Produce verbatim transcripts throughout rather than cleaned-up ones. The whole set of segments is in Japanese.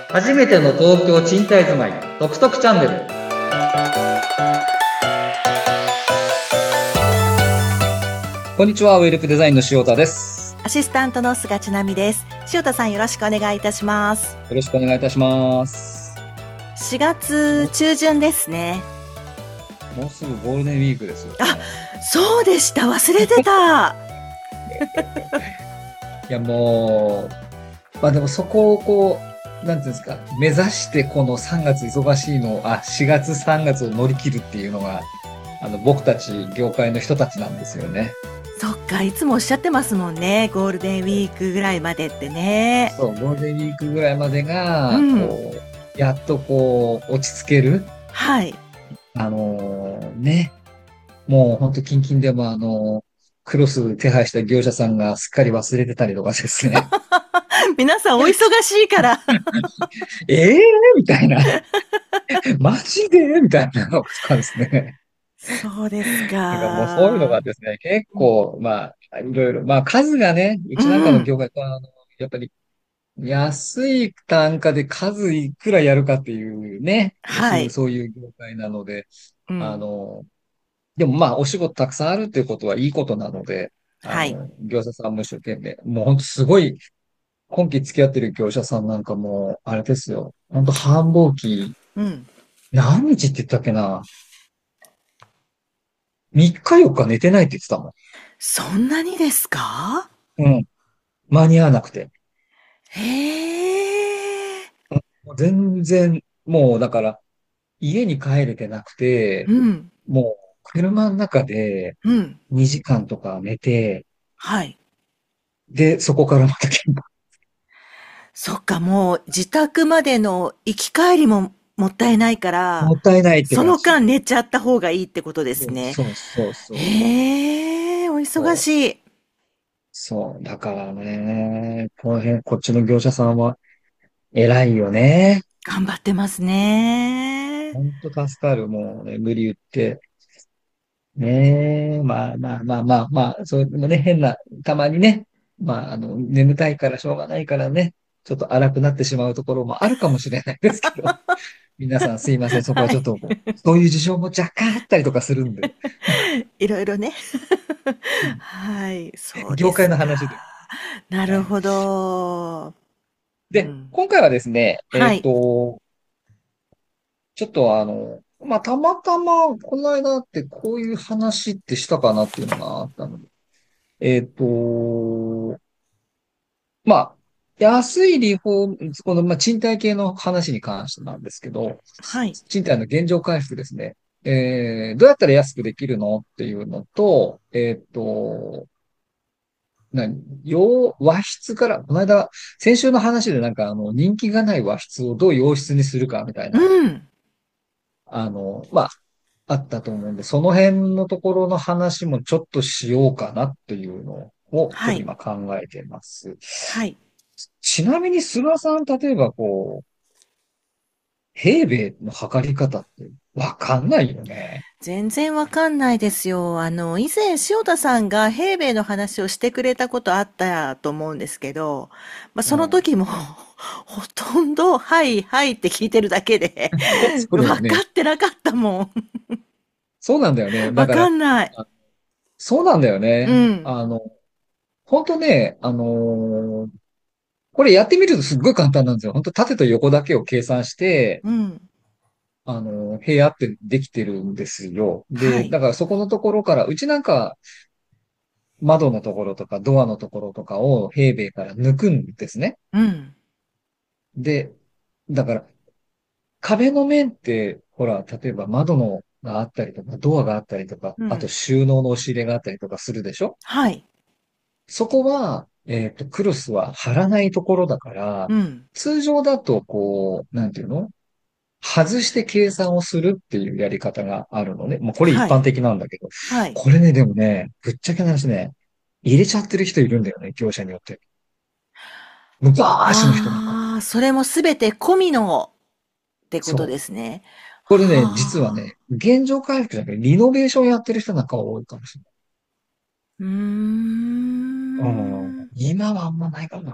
初めての東京賃貸住まいトクトクチャンネル。こんにちは、ウェルプデザインの塩田です。 アシスタントの菅千奈美です。塩田さん、よろしくお願いいたします。 よろしくお願いいたします。 しがつ中旬ですね。 もうすぐゴールデンウィークですよ、ね。 あ、そうでした。忘れてた。 いや、もう、まあでもそこをこう、なんていうんですか、目指してこのさんがつ忙しいの、あ、しがつさんがつを乗り切るっていうのが、あの、僕たち業界の人たちなんですよね。 そっか、いつもおっしゃってますもんね。ゴールデンウィークぐらいまでってね。 そう、ゴールデンウィークぐらいまでが、 うん。 こう、やっとこう、落ち着ける。 はい。 あのーね、もうほんと近々でもあの、クロス手配した業者さんがすっかり忘れてたりとかですね。 皆さんお忙しいから。 ええー、みたいな。マジでみたいなのとかですね。 そうですなんかもうそういうのがか。 ですね、結構、まあ、いろいろ、まあ数がね、ううちなんかのん。 業界は、あの、やっぱり安い単価で数いくらやるかっていうね、そういう、 はい。 そういう業界なので、あうん。 の、でもまあお仕事たくさんあるっていうことはいいことなので、あはい。 の、業者さんも一生懸命、もう本当すごい、今期付き合ってる業者さんなんかもう、あれですよ。本当繁忙期、 うん。 何日って言ったっけな？ みっ 日よっか寝てないって言ってたもそんなにですか？ ん。うん。間に合わなくて。 へえ。 もう全然、もうだから、家に帰れてなくて、 うん。 もう車の中でうん。 にじかんとか寝て、 はい。 で、そこからまた現場。 そっか、もう自宅までの行き帰りももったいないから、 もったいないってその感じ。 間寝ちゃった方がいいってことですね。 そうそうそう。 へえ、お忙そうしい。 そう。だからね、この辺、こっちの業者さんは偉いよね。 頑張ってますね。 ほんと助かる。もうね、無理言って。ねえ、まあまあまあまあまあ、そういうのね、変な、たまにね、まあ、あの、眠たいからしょうがないからね、ちょっと荒くなってしまうところもあるかもしれないですけど、皆さんすいません。そこははい。 ちょっとこう、そういう事情も若干あったりとかするんで、 いろいろね。 うん、 はい、そうで業界すか。 の話で。はい。 なるほど。うで、 ん。 今回はですね、えっはい。 と、ちょっとあの、まあ、たまたま、この間ってこういう話ってしたかなっていうのがあったので、えっと、まあ、安いリフォーム、この、まあ、賃貸系の話に関してなんですけど、 はい。 賃貸の現状回復ですね。えー、どうやったら安くできるのっていうのと、えっと、何洋、和室から、この間、先週の話でなんかあの、人気がない和室をどう洋室にするかみたいうな、 ん。 あの、まあ、あったと思うんで、その辺のところの話もちょっとしようかなっていうのを、ちょっとはい。 今考えてます。 はい。 ちなみに、菅さん、例えばこう、平米の測り方ってわかんないよね。 全然わかんないですよ。あの、以前、塩田さんが平米の話をしてくれたことあったと思うんですけど、まあ、そのうん。 時も、ほとんど、はい、はいって聞いてるだけで、 そう分だよね。 かってなかったもん。 そうなんだよね。だわから、 かんない。 あそうなんだようね。 ん。 あの、本当ね、あのーこれやってみるとすっごい簡単なんですよ。本当縦と横だけを計算して、 うん。 あの、部屋ってできてるんですよ。で、 はい。 だからそこのところから、うちなんか窓のところとかドアのところとかを平米から抜くんですね。 うん。 で、だから壁の面って、ほら、例えば窓のがあったりとか、ドアがあったりとか、あとうん。 収納の押し入れがあったりとかするでしょ？ はい。 そこは、えっと、クロスは貼らないところだから、 うん。 通常だと、こう、なんていうの外して計算をするっていうやり方があるのね。もうこれ一はい。 般的なんだけど。 はい。 これね、でもね、ぶっちゃけな話ね、入れちゃってる人いるんだよね、業者によって。昔の人なんか。 ああ、それもすべて込みのってことそう。 ですね。 これね、実ははあ。 ね、現状回復じゃなくて、リノベーションやってる人なんかは多いかもしれうーない。うん。 ん。 今はあんまないかな。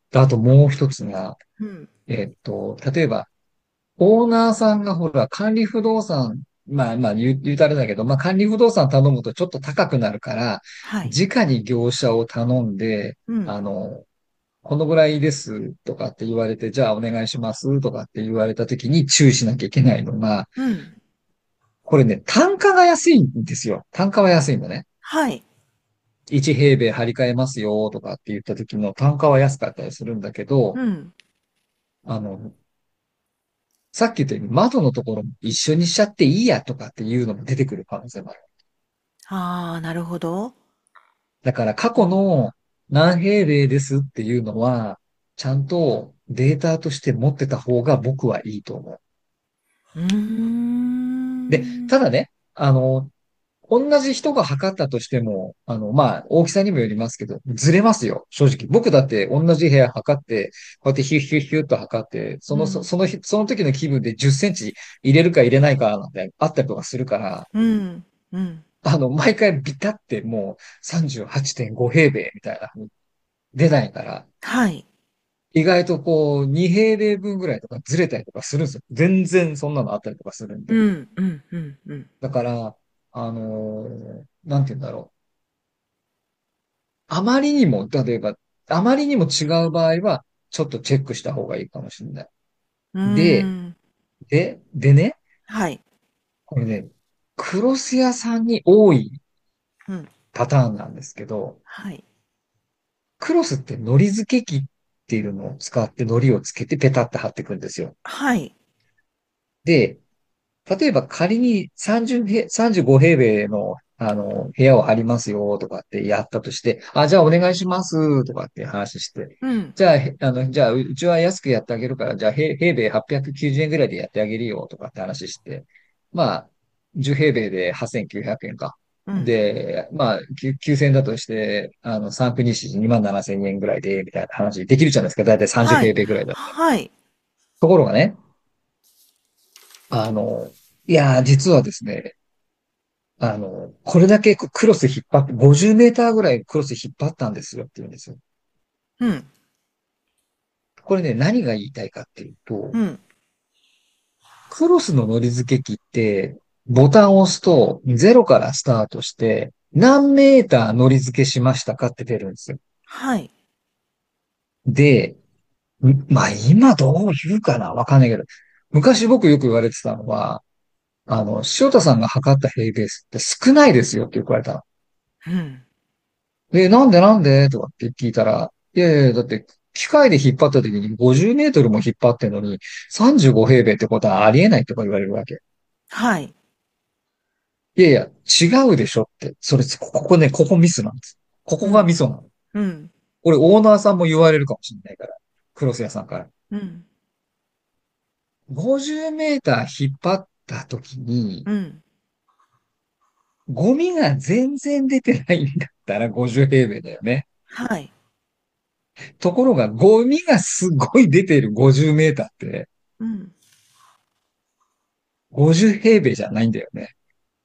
あともう一つが、 うん。 えっと、例えば、オーナーさんがほら、管理不動産、まあまあ言う、言うたらだけど、まあ管理不動産頼むとちょっと高くなるから、 はい。 直に業者を頼んで、 うん。 あの、このぐらいですとかって言われて、じゃあお願いしますとかって言われた時に注意しなきゃいけないのが、 うん。 これね、単価が安いんですよ。単価は安いのね。 はい。 いち平米張り替えますよとかって言った時の単価は安かったりするんだけど、 うん。 あの、さっき言ったように窓のところも一緒にしちゃっていいやとかっていうのも出てくる可能性もある。 ああ、なるほど。 だから過去の何平米ですっていうのは、ちゃんとデータとして持ってた方が僕はいいと思う。 うーで、 ん。 ただね、あの、同じ人が測ったとしても、あの、まあ、大きさにもよりますけど、ずれますよ、正直。僕だって同じ部屋測って、こうやってヒュッヒュッヒュッと測って、その、そうん。 その日、その時の気分でじゅっセンチ入れるか入れないかなんてあったりとかするから、 うん。うん。 あの、毎回ビタってもうさんじゅうはちてんご平米みたいな風に出ないから、 はい。 意外とこう、に平米分ぐらいとかずれたりとかするんですよ。全然そんなのあったりとかするんで。 うん。うん。うん。うん。 だから、あのーなんて言うんだろう。あまりにも、例えば、あまりにも違う場合は、ちょっとチェックした方がいいかもしれない。 うーで、 ん。 で、でね、 はい。 これね、クロス屋さんに多いうん。 パターンなんですけど、 はい。 クロスって糊付け機っていうのを使って糊をつけてペタって貼っていくんですよ。 はい。 で、例えば仮にさんじゅう平、さんじゅうご平米の、あの、部屋を張りますよとかってやったとして、あ、じゃあお願いしますとかって話して、 うん。 じゃあ、へあの、じゃあ、うちは安くやってあげるから、じゃあ、へ平米はっぴゃくきゅうじゅうえんぐらいでやってあげるよとかって話して、まあ、じゅう平米ではっせんきゅうひゃくえんか。 うん。 で、まあ、きゅきゅうせんえんだとして、あの、さん区日にまんななせんえんぐらいで、みたいな話できるじゃないですか。だいたいさんじゅうはい。 平米ぐらいだったら。 はい。 ところがね、あの、いやー、実はですね、あの、これだけクロス引っ張って、ごじゅうメーターぐらいクロス引っ張ったんですよって言うんですよ。 うん。 これね、何が言いたいかっていうと、 うん。 クロスの糊付け機って、ボタンを押すとゼロからスタートして、何メーター糊付けしましたかって出るんですよ。 はい。 で、んまあ今どう言うかなわかんないけど、昔僕よく言われてたのは、あの、塩田さんが測った平米数って少ないですよって言われたの。 うん。 で、なんでなんでとかって聞いたら、いやいや、だって機械で引っ張った時にごじゅうメートルも引っ張ってんのにさんじゅうご平米ってことはありえないとか言われるわけ。 はい。 いやいや、違うでしょって。それ、ここね、ここミスなんです。ここがうん。 ミソなの。 うん。 これオーナーさんも言われるかもしれないから。クロス屋さんから。 うん。 ごじゅうメーター引っ張った時に、 うん。 ゴミが全然出てないんだったらごじゅう平米だよね。 はい。 ところが、ゴミがすごい出てるごじゅうメーターって、 うん。 ごじゅう平米じゃないんだよね。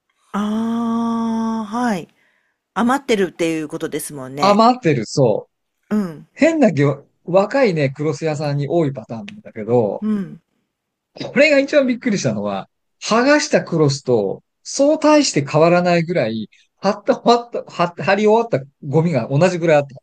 ああ、はい。余ってるっていうことですもんね。 余ってる、そう。 うん。 変な業、若いね、クロス屋さんに多いパターンなんだけど、 うん。 これが一番びっくりしたのは、剥がしたクロスと、そう大して変わらないぐらい、貼った終わった、貼って貼り終わったゴミが同じぐらいあった。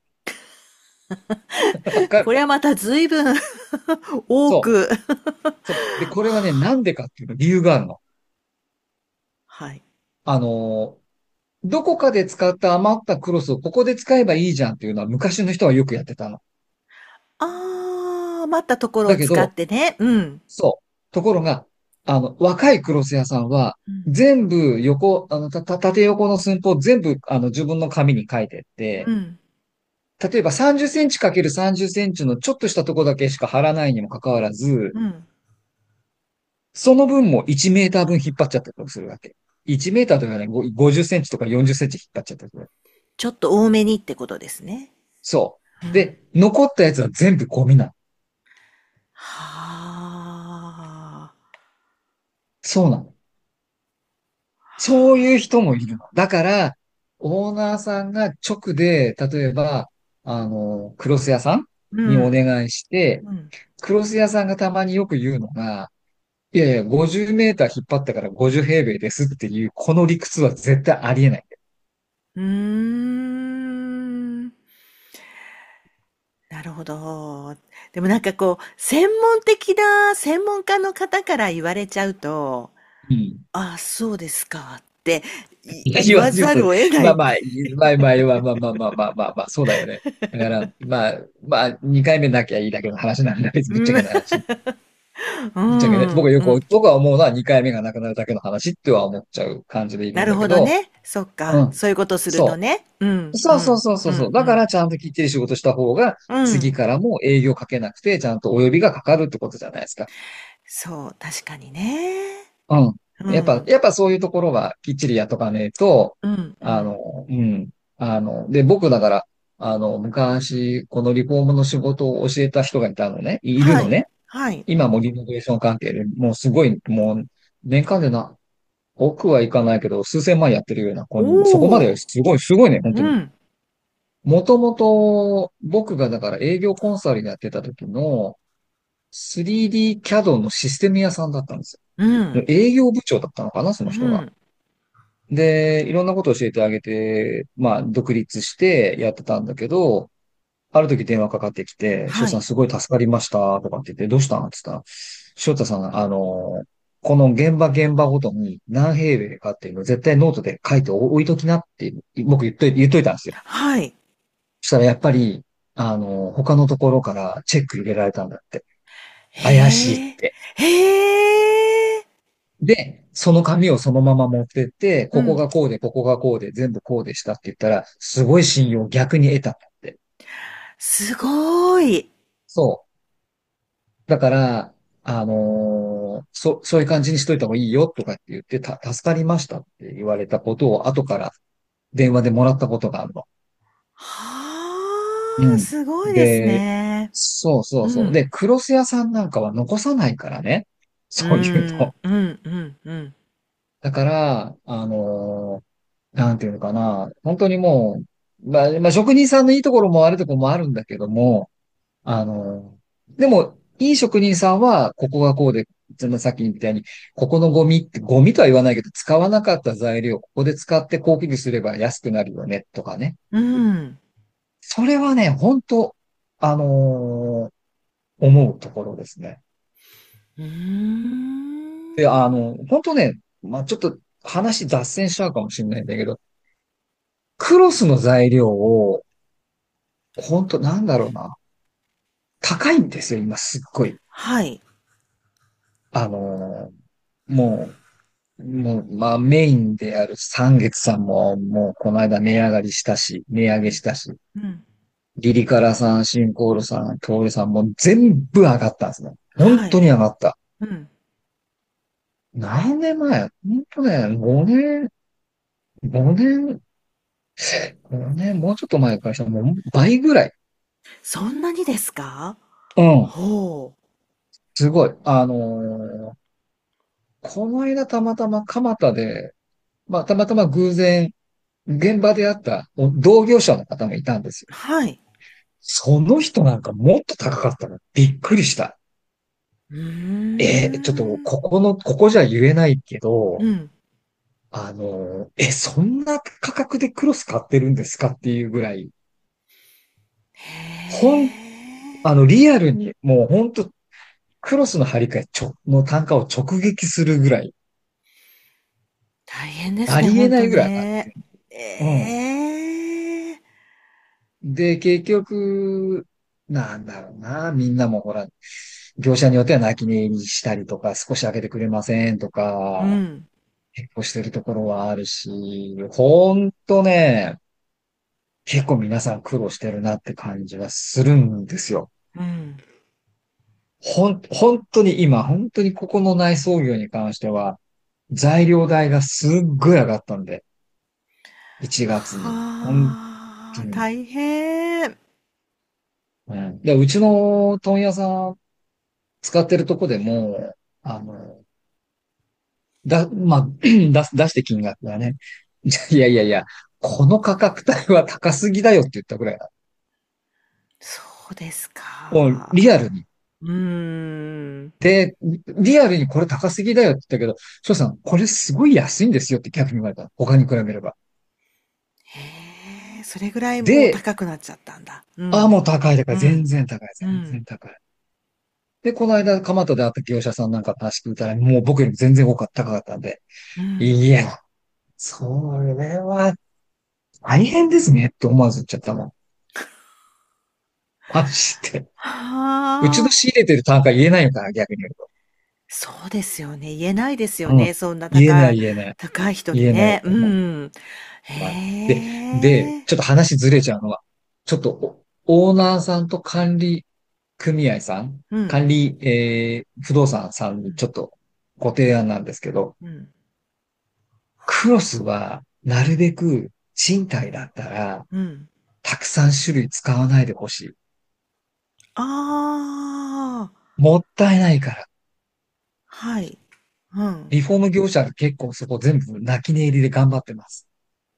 わかる。 これはまた随分多そう。 く。 そう。で、これはね、なんでかっていうの、理由があるの。 はい。 あのー、どこかで使った余ったクロスをここで使えばいいじゃんっていうのは昔の人はよくやってたの。 ああ、余ったところを使っだけど、 てね。うん。 そう。ところが、あの、若いクロス屋さんは、 うん。 全部横、あの、た、た、縦横の寸法全部、あの、自分の紙に書いてって、 うん。 例えばさんじゅっセンチかけるさんじゅっセンチのちょっとしたとこだけしか貼らないにもかかわらず、 うん。 その分もいちメーター分引っ張っちゃったりとかするわけ。いちメーターとかね、ごごじゅっセンチとかよんじゅっセンチ引っ張っちゃったりとか。 ちょっと多めにってことですね。 そう。 うん。 で、残ったやつは全部ゴミなの。 はあ。 そうなの。そういう人もいるの。だから、オーナーさんが直で、例えば、あの、クロス屋さんにおうん。 願いして、 うん。 クロス屋さんがたまによく言うのが、いやいや、ごじゅうメーター引っ張ったからごじゅう平米ですっていう、この理屈は絶対ありえない。 うーん。なるほど。でもなんかこう、専門的な専門家の方から言われちゃうと、 うん。 ああ、そうですかっていいや、 言言われると、 わざるを得ない。 まあまあ、まあまあ、まあまあまあまあまあまあまあ、そうだよね。だから、まあ、まあ、にかいめなきゃいいだけの話なんだ。別にぶっちゃうん。 けた話。 うぶっちゃけね。僕はん。 よく、 うん。 僕は思うのはにかいめがなくなるだけの話っては思っちゃう感じでいるんなるだけど、 ほどね。そっか。 うん。 そういうことするとそね。うん。 う。そうそううん。 そうそうそう。 うん。うん。 だからちゃんときっちり仕事した方が、 うん。 次からも営業かけなくて、ちゃんとお呼びがかかるってことじゃないですか。 そう、確かにね。 うん。やっぱ、 うん。 やっぱそういうところはきっちりやっとかねえと、 うん。うん。 あの、うん。あの、で、僕だから、あの、昔、このリフォームの仕事を教えた人がいたのね、いるはい。 のね。 はい。 今もリノベーション関係で、もうすごい、もう、年間でな、億はいかないけど、数千万やってるような子に、そこまおお。 ですごい、すごいね、本当に。 うん。 もともと、僕がだから営業コンサルやってた時の スリーディー キャド のシステム屋さんだったんですよ。 うん。 営業部長だったのかな、その人が。 うん。 で、いろんなことを教えてあげて、まあ、独立してやってたんだけど、ある時電話かかってきて、翔はい。 さんすごい助かりましたとかって言って、どうしたんって言ったら、翔太さん、あの、この現場現場ごとに何平米かっていうのを絶対ノートで書いて置いときなって僕言っといて、言っといたんですよ。 はい。 そしたらやっぱり、あの、他のところからチェック入れられたんだって。怪しいっへえ。 て。 へえ。 で、その紙をそのまま持ってって、ここうん。 がこうで、ここがこうで、全部こうでしたって言ったら、すごい信用を逆に得たんだって。 すごい。 そう。だから、あのーそ、そういう感じにしといた方がいいよとかって言って、た、助かりましたって言われたことを後から電話でもらったことがあるの。うはあ、 ん。 すごいですで、 ね。 そうそうそう。 うん。 で、クロス屋さんなんかは残さないからね。 うそういうん。 の。 うん。うん。うん。 だから、あのーなんていうのかな。本当にもう、まあ、まあ、職人さんのいいところも悪いところもあるんだけども、あのーでも、いい職人さんは、ここがこうで、そのさっきみたいに、ここのゴミって、ゴミとは言わないけど、使わなかった材料、ここで使って高級にすれば安くなるよね、とかね。 うん。 それはね、本当あのー思うところですね。 うーん。 で、あの、本当ね、まあ、ちょっと話脱線しちゃうかもしれないんだけど、クロスの材料を、本当なんだろうな。高いんですよ、今すっごい。 はい。 あのーもう、もう、まあメインである三月さんも、もうこの間値上がりしたし、値上うん。 げしたし、 うん。 リリカラさん、シンコールさん、トールさんも全部上がったんですね。本はい。 当に上がった。 うん。 何年前本当ね、ごねん、ごねん、ごねん、もうちょっと前からしたらもう倍ぐらい。 そんなにですか？ うん。 ほう。 すごい。あのーこの間たまたま蒲田で、まあたまたま偶然、現場で会ったお同業者の方もいたんですよ。 はい。 その人なんかもっと高かったの。びっくりした。 うーえーちょっと、 ん。 ここの、ここじゃ言えないけど、 うん。 あの、え、そんな価格でクロス買ってるんですかっていうぐらい、ほん、あの、 へえ。 リアルに、もうほんと、クロスの張り替えちょ、の単価を直撃するぐらい、 大変ですね、 ありえほんとないぐらい上がってね。 る。うん。 ええ。 で、結局、なんだろうな、みんなもほら、業者によっては泣き寝入りしたりとか、少し上げてくれませんとか、 うん。 結構してるところはあるし、ほんとね、結構皆さん苦労してるなって感じはするんですよ。 うん。 ほん、本当に今、本当にここの内装業に関しては、材料代がすっごい上がったんで、いちがつに。ほんとはあ、 に。 大変。 うん。で、うちの問屋さん使ってるとこでも、あの、だ、まあ、出す、出して金額がね。いやいやいや、この価格帯は高すぎだよって言ったぐらいだ。 うですもうリアか。 ルに。 うーん。 で、リアルにこれ高すぎだよって言ったけど、翔さん、これすごい安いんですよって逆に言われた。他に比べれば。 へえ、それぐらいもうで、 高くなっちゃったんだ。うああ、 ん。 もう高い高い。全うん。 然高い。全うん。 然高い。で、この間、蒲田で会った業者さんなんかの話聞いたら、もう僕よりも全然多かった、高かったんで、 うん。 いや、それは大変ですねって思わず言っちゃったもん。マジで。うちのはあ。 仕入れてる単価言えないのかな、逆に言うと。 そうですよね。言えないですようん。 ね。そんな言えな高い、 い言えない。 高い人に言えないね。うと思ん。 う。はい。で、で、 へえ。 ちょっと話ずれちゃうのは、ちょっとおオーナーさんと管理組合さん、 うん。 管理、えー、不動産さんうん。 にちょっとご提案なんですけど、 うん。 クロスはなるべく賃貸だったら、 うん。 たくさん種類使わないでほしい。 ああ。 もったいないから。 はい。うん。 リフォーム業者が結構そこ全部泣き寝入りで頑張ってます。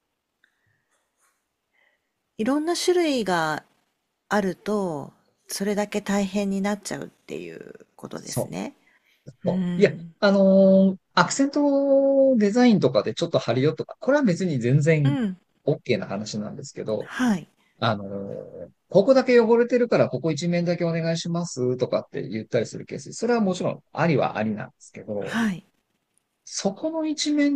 いろんな種類があると、それだけ大変になっちゃうっていうことですそね。 う。 うそういや、 ん。 あのーアクセントデザインとかでちょっと貼るよとか、これは別に全然うん。 OK な話なんですけど、 はい。 あのーここだけ汚れてるからここ一面だけお願いしますとかって言ったりするケース、それはもちろんありはありなんですけど、 はい。 そこの一面って、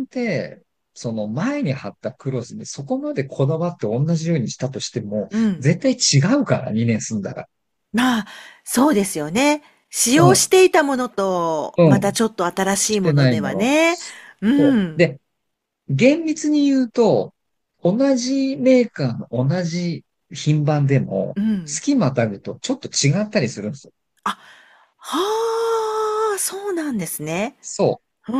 その前に貼ったクロスにそこまでこだわって同じようにしたとしても、 うん。 絶対違うからにねん住んだら。 まあ、そうですよね。使うん、 用していたものと、またうん。 ちょっと新しいしてものでないもの。 はね。うそう。 ん。 で、厳密に言うと、同じメーカーの同じ品番でも、 うん。 月またぐとちょっと違ったりするんですよ。 あ、はあ、そうなんですね。 そう。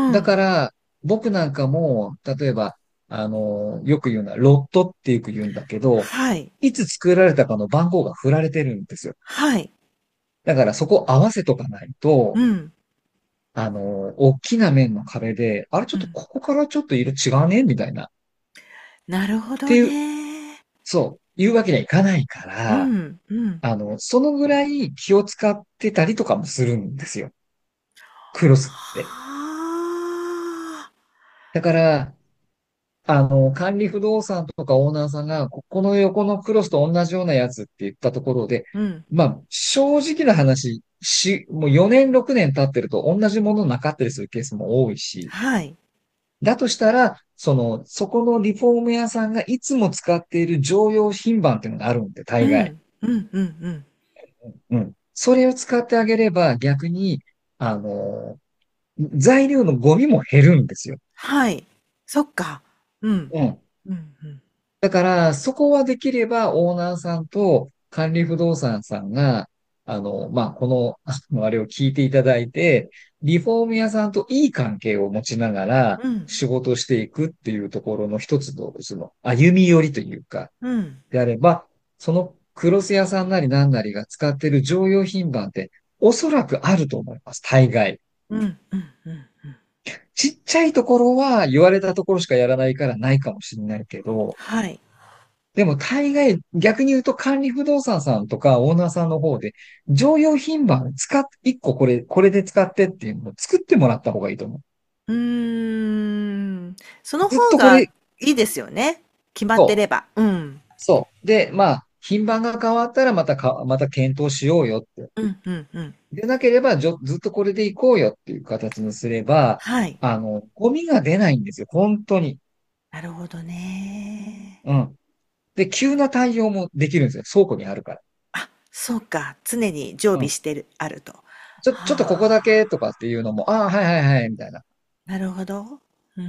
だうん。 から、僕なんかも、例えば、あの、よく言うのは、ロットってよく言うんだけど、 はい。 いつ作られたかの番号が振られてるんですよ。 はい。 だからそこ合わせとかないと、 うん。 あの、大きな面の壁で、あれちょっとうん。 ここからちょっと色違うねみたいな。っなるほどていう、 ね。 そう、いうわけにはいかないかうら、 ん。うん。 あの、そのぐらい気を使ってたりとかもするんですよ。クロスって。 はあ。 だから、あの、管理不動産とかオーナーさんが、ここの横のクロスと同じようなやつって言ったところで、 うん。 まあ、正直な話、し、もうよねん、ろくねん経ってると同じものなかったりするケースも多いし、 はい。 だとしたら、その、そこのリフォーム屋さんがいつも使っている常用品番っていうのがあるんで、大概。 うん。うん。うん。うん。 うん。それを使ってあげれば、逆に、あの、材料のゴミも減るんですよ。 はい。そっか。うん。 うん。 うん。うん。 だから、そこはできれば、オーナーさんと管理不動産さんが、あの、まあ、この、あの、あれを聞いていただいて、リフォーム屋さんといい関係を持ちながら、 うん。 仕事をしていくっていうところの一つの、その、歩み寄りというか、 うん。 であれば、そのクロス屋さんなりなんなりが使ってる常用品番って、おそらくあると思います。大概。 うん。うん。うん。うん。 ちっちゃいところは言われたところしかやらないからないかもしれないけど、 はい。 でも大概逆に言うと管理不動産さんとかオーナーさんの方で常用品番使っ、一個これ、これで使ってっていうのを作ってもらった方がいいと思う。 うーん。そのずっ方がとこれ、 いいですよね。決まってそう、 れば。うん。 そう。で、まあ、品番が変わったらまたか、また検討しようよって。 うん、うん、うん。 でなければ、じょずっとこれでいこうよっていう形にすれば、 はい。 あの、ゴミが出ないんですよ。本当に。 なるほどね。 うん。で、急な対応もできるんですよ。倉庫にあるから。 あ、そうか。常に常うん。 備してる、あると。はちょ、ちょっとここだけとあ。 かっていうのも、ああ、はいはいはい、みたいな。 なるほど。うん。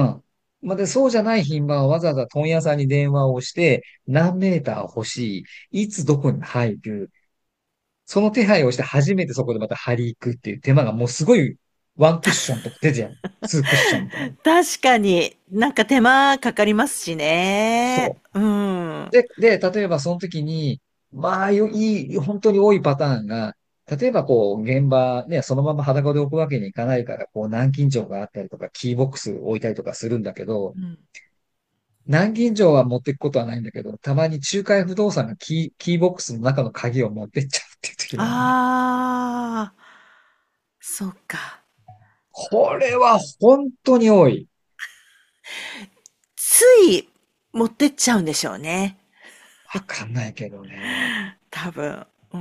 うん。まあ、で、そうじゃない品番はわざわざ問屋さんに電話をして、何メーター欲しい、いつどこに入る、その手配をして初めてそこでまた張り行くっていう手間がもうすごいワンクッションとか出てゃう。ツークッションみたいな。 確かに、なんか手間かかりますしね。 そう。 うん。 で、で、例えばその時に、まあ、よいい、本当に多いパターンが、例えばこう、現場ね、そのまま裸で置くわけにいかないから、こう、南京錠があったりとか、キーボックス置いたりとかするんだけど、 うん。 南京錠は持っていくことはないんだけど、たまに仲介不動産がキー、キーボックスの中の鍵を持ってっちゃうっていう時があるね。 ああ、そっか。 これは本当に多い。 つい持ってっちゃうんでしょうね。 わかんないけどね。 多分。うん。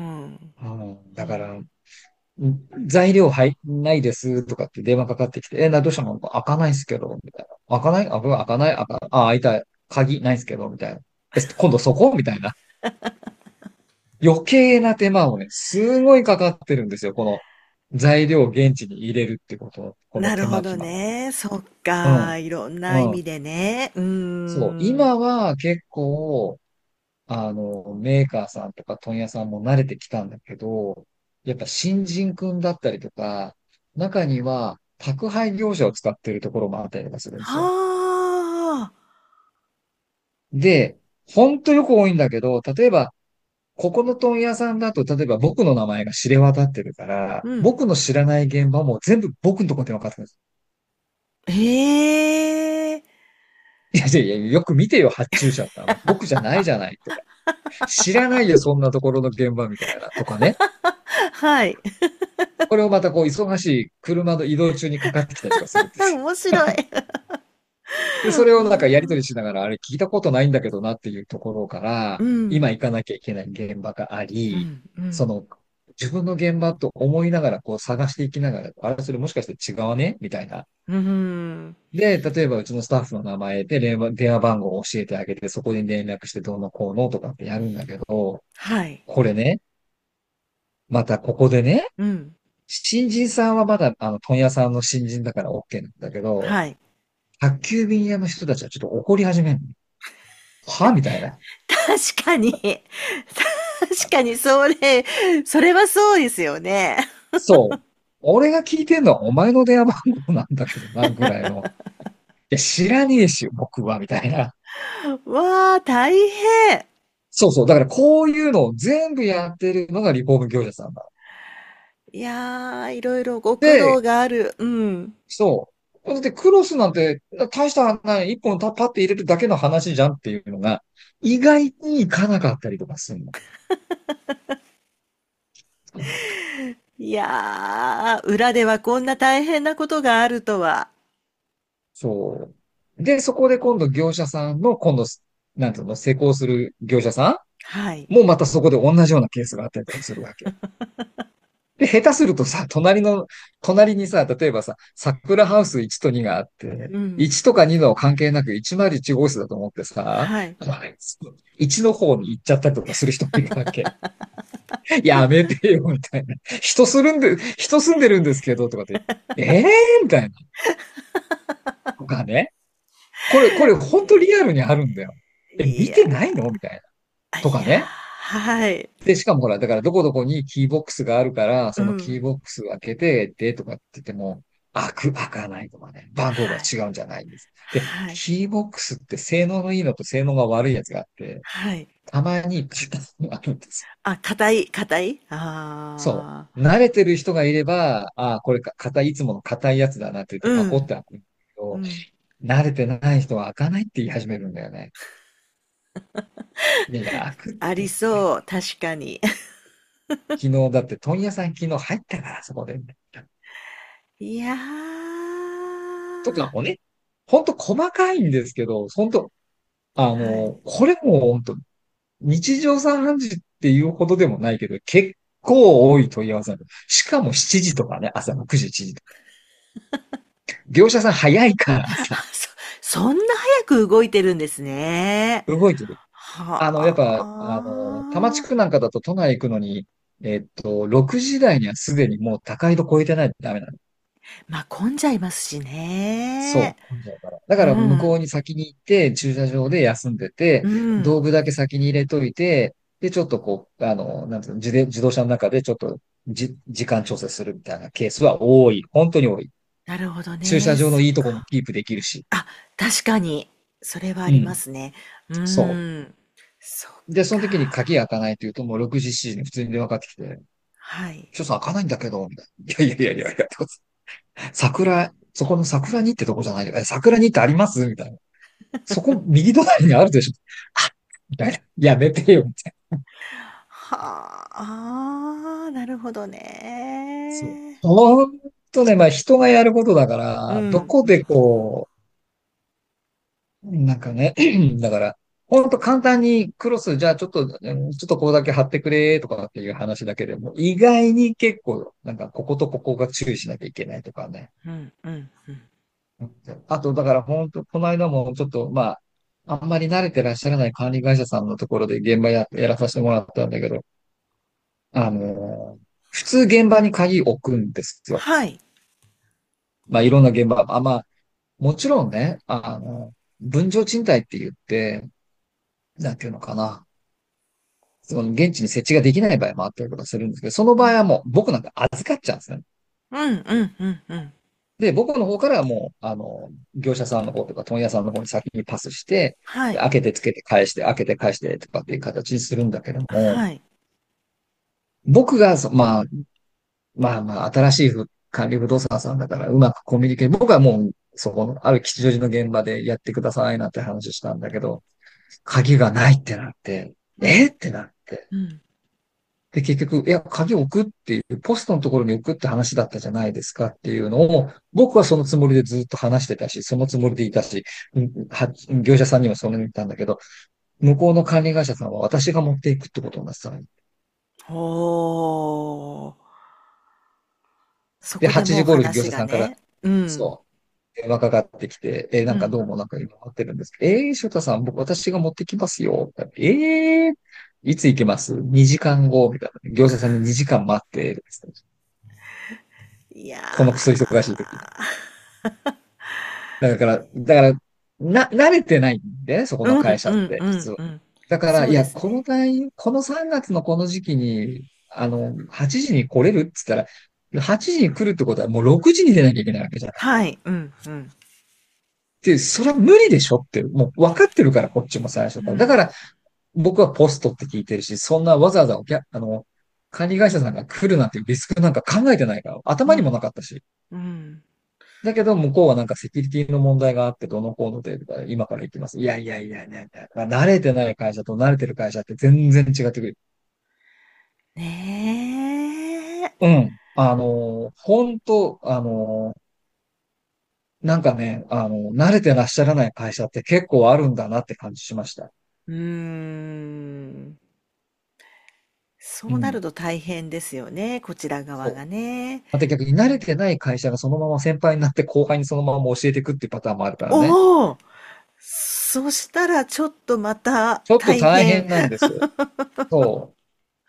うん、 うん。 だから、ん材料入んないですとかって電話かかってきて、え、な、どうしたの開かないっすけど、みたいな。開かないあ、これ開かない開か、あ、開いた。鍵ないっすけど、みたいな。え、今度そこみたいな。余計な手間をね、すごいかかってるんですよ。この材料を現地に入れるってこと、この手なるほど間暇が。 ね。そっうん。 か。いろんな意うん。 味でね。うーそう。 ん。 今は結構、あの、メーカーさんとか問屋さんも慣れてきたんだけど、やっぱ新人くんだったりとか、中には宅配業者を使ってるところもあったりとかするんですよ。 はあ。 で、ほんとよく多いんだけど、例えば、ここの問屋さんだと、例えば僕の名前が知れ渡ってるから、 うん。 僕の知らない現場も全部僕のところで分かってるんです。 へえ。 いやいやいや、よく見てよ、発注者って。僕じゃないじゃないとか。知らないよ、そんなところの現場みたいな。とかね。 はい。 これをまたこう、忙しい車の移動中にかかってきたりとかするんです面白い。 よ。で、それうをなんかやり取ん。 りしながら、あれ聞いたことないんだけどなっていうところから、 うん。 今行かなきゃいけない現場があり、 うん。うん。 その、自分の現場と思いながらこう探していきながら、あれ、それもしかして違うねみたいな。 うん。 で、例えばうちのスタッフの名前で電話、電話番号を教えてあげて、そこに連絡してどうのこうのとかってやるんだけど、 はい。 これね、またここでね、 うん。 新人さんはまだ、あの、問屋さんの新人だから OK なんだけど、 はい。 宅急便屋の人たちはちょっと怒り始めるの。はみたいな。 確かに。確かに、それ、それはそうですよね。 そう。俺が聞いてんのはお前の電話番号なんだけどな、ぐらいの。いや、知らねえし、僕は、みたいな。 わあ、大変。 そうそう。だからこういうのを全部やってるのがリフォーム業者さんだ。 いやー、いろいろご苦労で、 がある。うん。 そう。だってクロスなんて、大したない、一本たパッて入れるだけの話じゃんっていうのが、意外にいかなかったりとかするの。 いやー、裏ではこんな大変なことがあるとは。 そう。で、そこで今度業者さんの、今度、なんていうの、施工する業者さはい。 んもまたそこで同じようなケースがあったりとかするわけ。で、下手するとさ、隣の、隣にさ、例えばさ、桜ハウスいちとにがあって、 うん。 いちとかにの関係なくいちまるいち号室だと思ってさ、 はい。 いちの方に行っちゃったりとかする人もいるわけ。やめてよ、みたいな。人住んで、人住んでるんですけど、とかって、ええー、みたいな。とかね。これ、これ、本当リアルにあるんだよ。え、 いや見てないのみたいな。 ー、いやとかね。 ー、はい。 で、しかもほら、だからどこどこにキーボックスがあるから、そのキーうん。 ボックスを開けて、で、とかって言っても、開く、開かないとかね。番号がはい。 違うんじゃないんです。で、 はい。 キーボックスって性能のいいのと性能が悪いやつがあって、 はい。 たまにパターンがあるんです。 あ、硬い、硬いそああう。慣れてる人がいれば、ああ、これか、硬い、いつもの硬いやつだなって言ってー。うパコっん。 て開くんだけど、 うん。 慣れてない人は開かないって言い始めるんだよね。いやいや、開くっありて、みたいな。 そう。確かに。 昨日、だって問屋さん昨日入ったから、そこで。 いやー。 とかもね、ほんと細かいんですけど、ほんと、あはい。 の、これもほんと、日常茶飯事っていうほどでもないけど、結構多い問い合わせなんです。しかもしちじとかね、朝のくじ、いちじとか。業者さん早いからさ、 あ、そ、そんな早く動いてるんですね。 動いてる。 はあの、やっぱ、あの、多摩地あ。 区なんかだと都内行くのに、えっと、ろくじ台にはすでにもう高井戸超えてないとダメなの。 まあ、混んじゃいますしね。 そう、混んじゃうから。だうから向こうん。 に先に行って、駐車場で休んでて、 うん。 道具だけ先に入れといて、で、ちょっとこう、あの、なんていうの、自で自動車の中でちょっとじ、時間調整するみたいなケースは多い。本当に多い。 なるほど駐車ね。 場のいいとこもそっか。 キープできるし。 あ、確かに。それはありまうん。 すね。うそーん。そっう。で、その時にか。 鍵開かないというと、もうろくじ、しちじに普通に電話かかってきて、 はい。 ちょっと開かないんだけど、みたいな。いやいやいやいやいや、桜、そこの桜にってとこじゃないよ。え、桜にってありますみたいな。 そこ右隣にあるでしょ。あみたいな。やめてよ、みたいな。 はあ、ああ、なるほどそう。 ね。 ほんとね、まあ人がやることだから、どうん。 こでこう、なんかね、だから、ほんと簡単にクロス、じゃあちょっと、うんちょっとここだけ貼ってくれとかっていう話だけでも、意外に結構、なんかこことここが注意しなきゃいけないとかね。 うん、うん、うん。 あと、だから本当、この間もちょっと、まあ、あんまり慣れてらっしゃらない管理会社さんのところで現場や、やらさせてもらったんだけど、あの、普通現場に鍵置くんですよ。 はい。 まあ、いろんな現場。あ、まあ、もちろんね、あの、分譲賃貸って言って、なんていうのかな。その現地に設置ができない場合もあったりとかするんですけど、そのうん、 場合はもう僕なんか預かっちゃうんですね。 うん、うん、うん、うん。 で、僕の方からはもう、あの、業者さんの方とか問屋さんの方に先にパスして、ではい。 開けてつけて返して、開けて返してとかっていう形にするんだけども、 はい。 僕がそ、まあ、まあまあ、新しい不管理不動産さんだからうまくコミュニケーション、僕はもう、そこの、ある吉祥寺の現場でやってくださいなんて話したんだけど、鍵がないってなって、 うん、 えってなって、 うん、 で、結局、いや、鍵置くっていう、ポストのところに置くって話だったじゃないですかっていうのを、僕はそのつもりでずっと話してたし、そのつもりでいたし、うんは業者さんにもそのように言ったんだけど、向こうの管理会社さんは私が持っていくってことになってたの。 おー。そで、 こではちじ頃に業もう話者さんから、 がね。うん。 そう、電話かかってきて、えーなんかうん。 どうもなんか今待ってるんですけど、えー、翔太さん、僕、私が持ってきますよ。えー、いつ行けます？ に 時間後みたいな。業者さんににじかん待って、 いやこのクソ忙しい時に。 ー。 だから、だから、な、慣れてないんでね、そこのうん、 会社っうん、 て、 うん、 普通は。 うん。 だから、 そういや、このですね。 タイ、このさんがつのこの時期に、あの、はちじに来れるって言ったら、はちじに来るってことはもうろくじに出なきゃいけないわけじゃない。 はい。うん、うん。 で、それは無理でしょって、もう分かってるから、こっちも最初から。だかうん、 ら、僕はポストって聞いてるし、そんなわざわざお客、あの、管理会社さんが来るなんていうリスクなんか考えてないから、頭にもうん、 なかったし。 うん。 だけど、向こうはなんかセキュリティの問題があって、どのコードでとか、今から行きます。いやいやいやいやいや、まあ慣れてない会社と慣れてる会社って全然違ってくる。 ねえ。 うん。あの、本当あの、なんかね、あの、慣れてらっしゃらない会社って結構あるんだなって感じしました。 うーん。そうなるうん。 と大変ですよね、こちら側がそう。 ね。 また逆に慣れてない会社がそのまま先輩になって後輩にそのまま教えていくっていうパターンもあるからね。 おお、そしたらちょっとまたちょっと大変。 大変なんです。そう。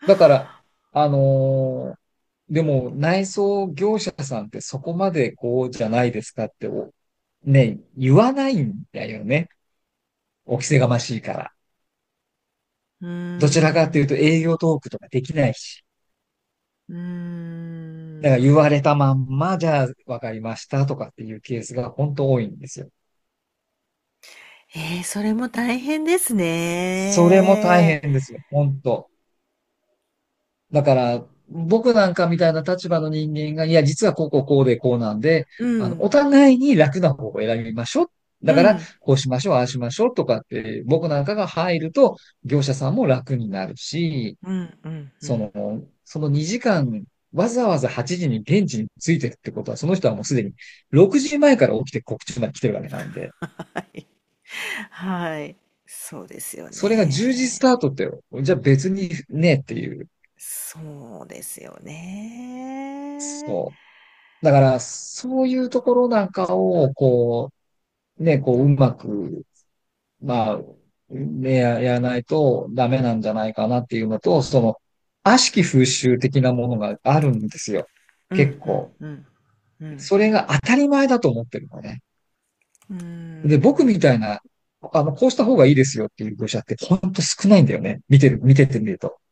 だから、あのーでも内装業者さんってそこまでこうじゃないですかっておね、言わないんだよね。お着せがましいから。 うーどちらかというとん。 営業トークとかできないし。 うーだからん。 言われたまんま、じゃあわかりましたとかっていうケースが本当多いんですよ。 ええ、それも大変ですそれも大ね。 変ですよ。本当。だから、僕なんかみたいな立場の人間が、いや、実はこうこうこうでこうなんで、あの、おうん。 互いに楽な方を選びましょう。だから、 うん。 こうしましょう、ああしましょうとかって、僕なんかが入ると、業者さんも楽になるし、 うん、うん、うん。 その、そのにじかん、わざわざはちじに現地に着いてるってことは、その人はもうすでにろくじまえから起きて告知まで来てるわけなんで、 はい。はい。そうですよそれがじゅうじスね。 タートって、じゃあ別にねっていう、 そうですよね。 そう。だから、そういうところなんかを、こう、ね、こう、うまく、まあ、ね、ややらないとダメなんじゃないかなっていうのと、その、悪しき風習的なものがあるんですよ。 うん、うん、 結構。 うん。うん。 それが当たり前だと思ってるのね。 うーで、僕みん。 たいな、あの、こうした方がいいですよっていう業者ってほんと少ないんだよね。見てる、見ててみると。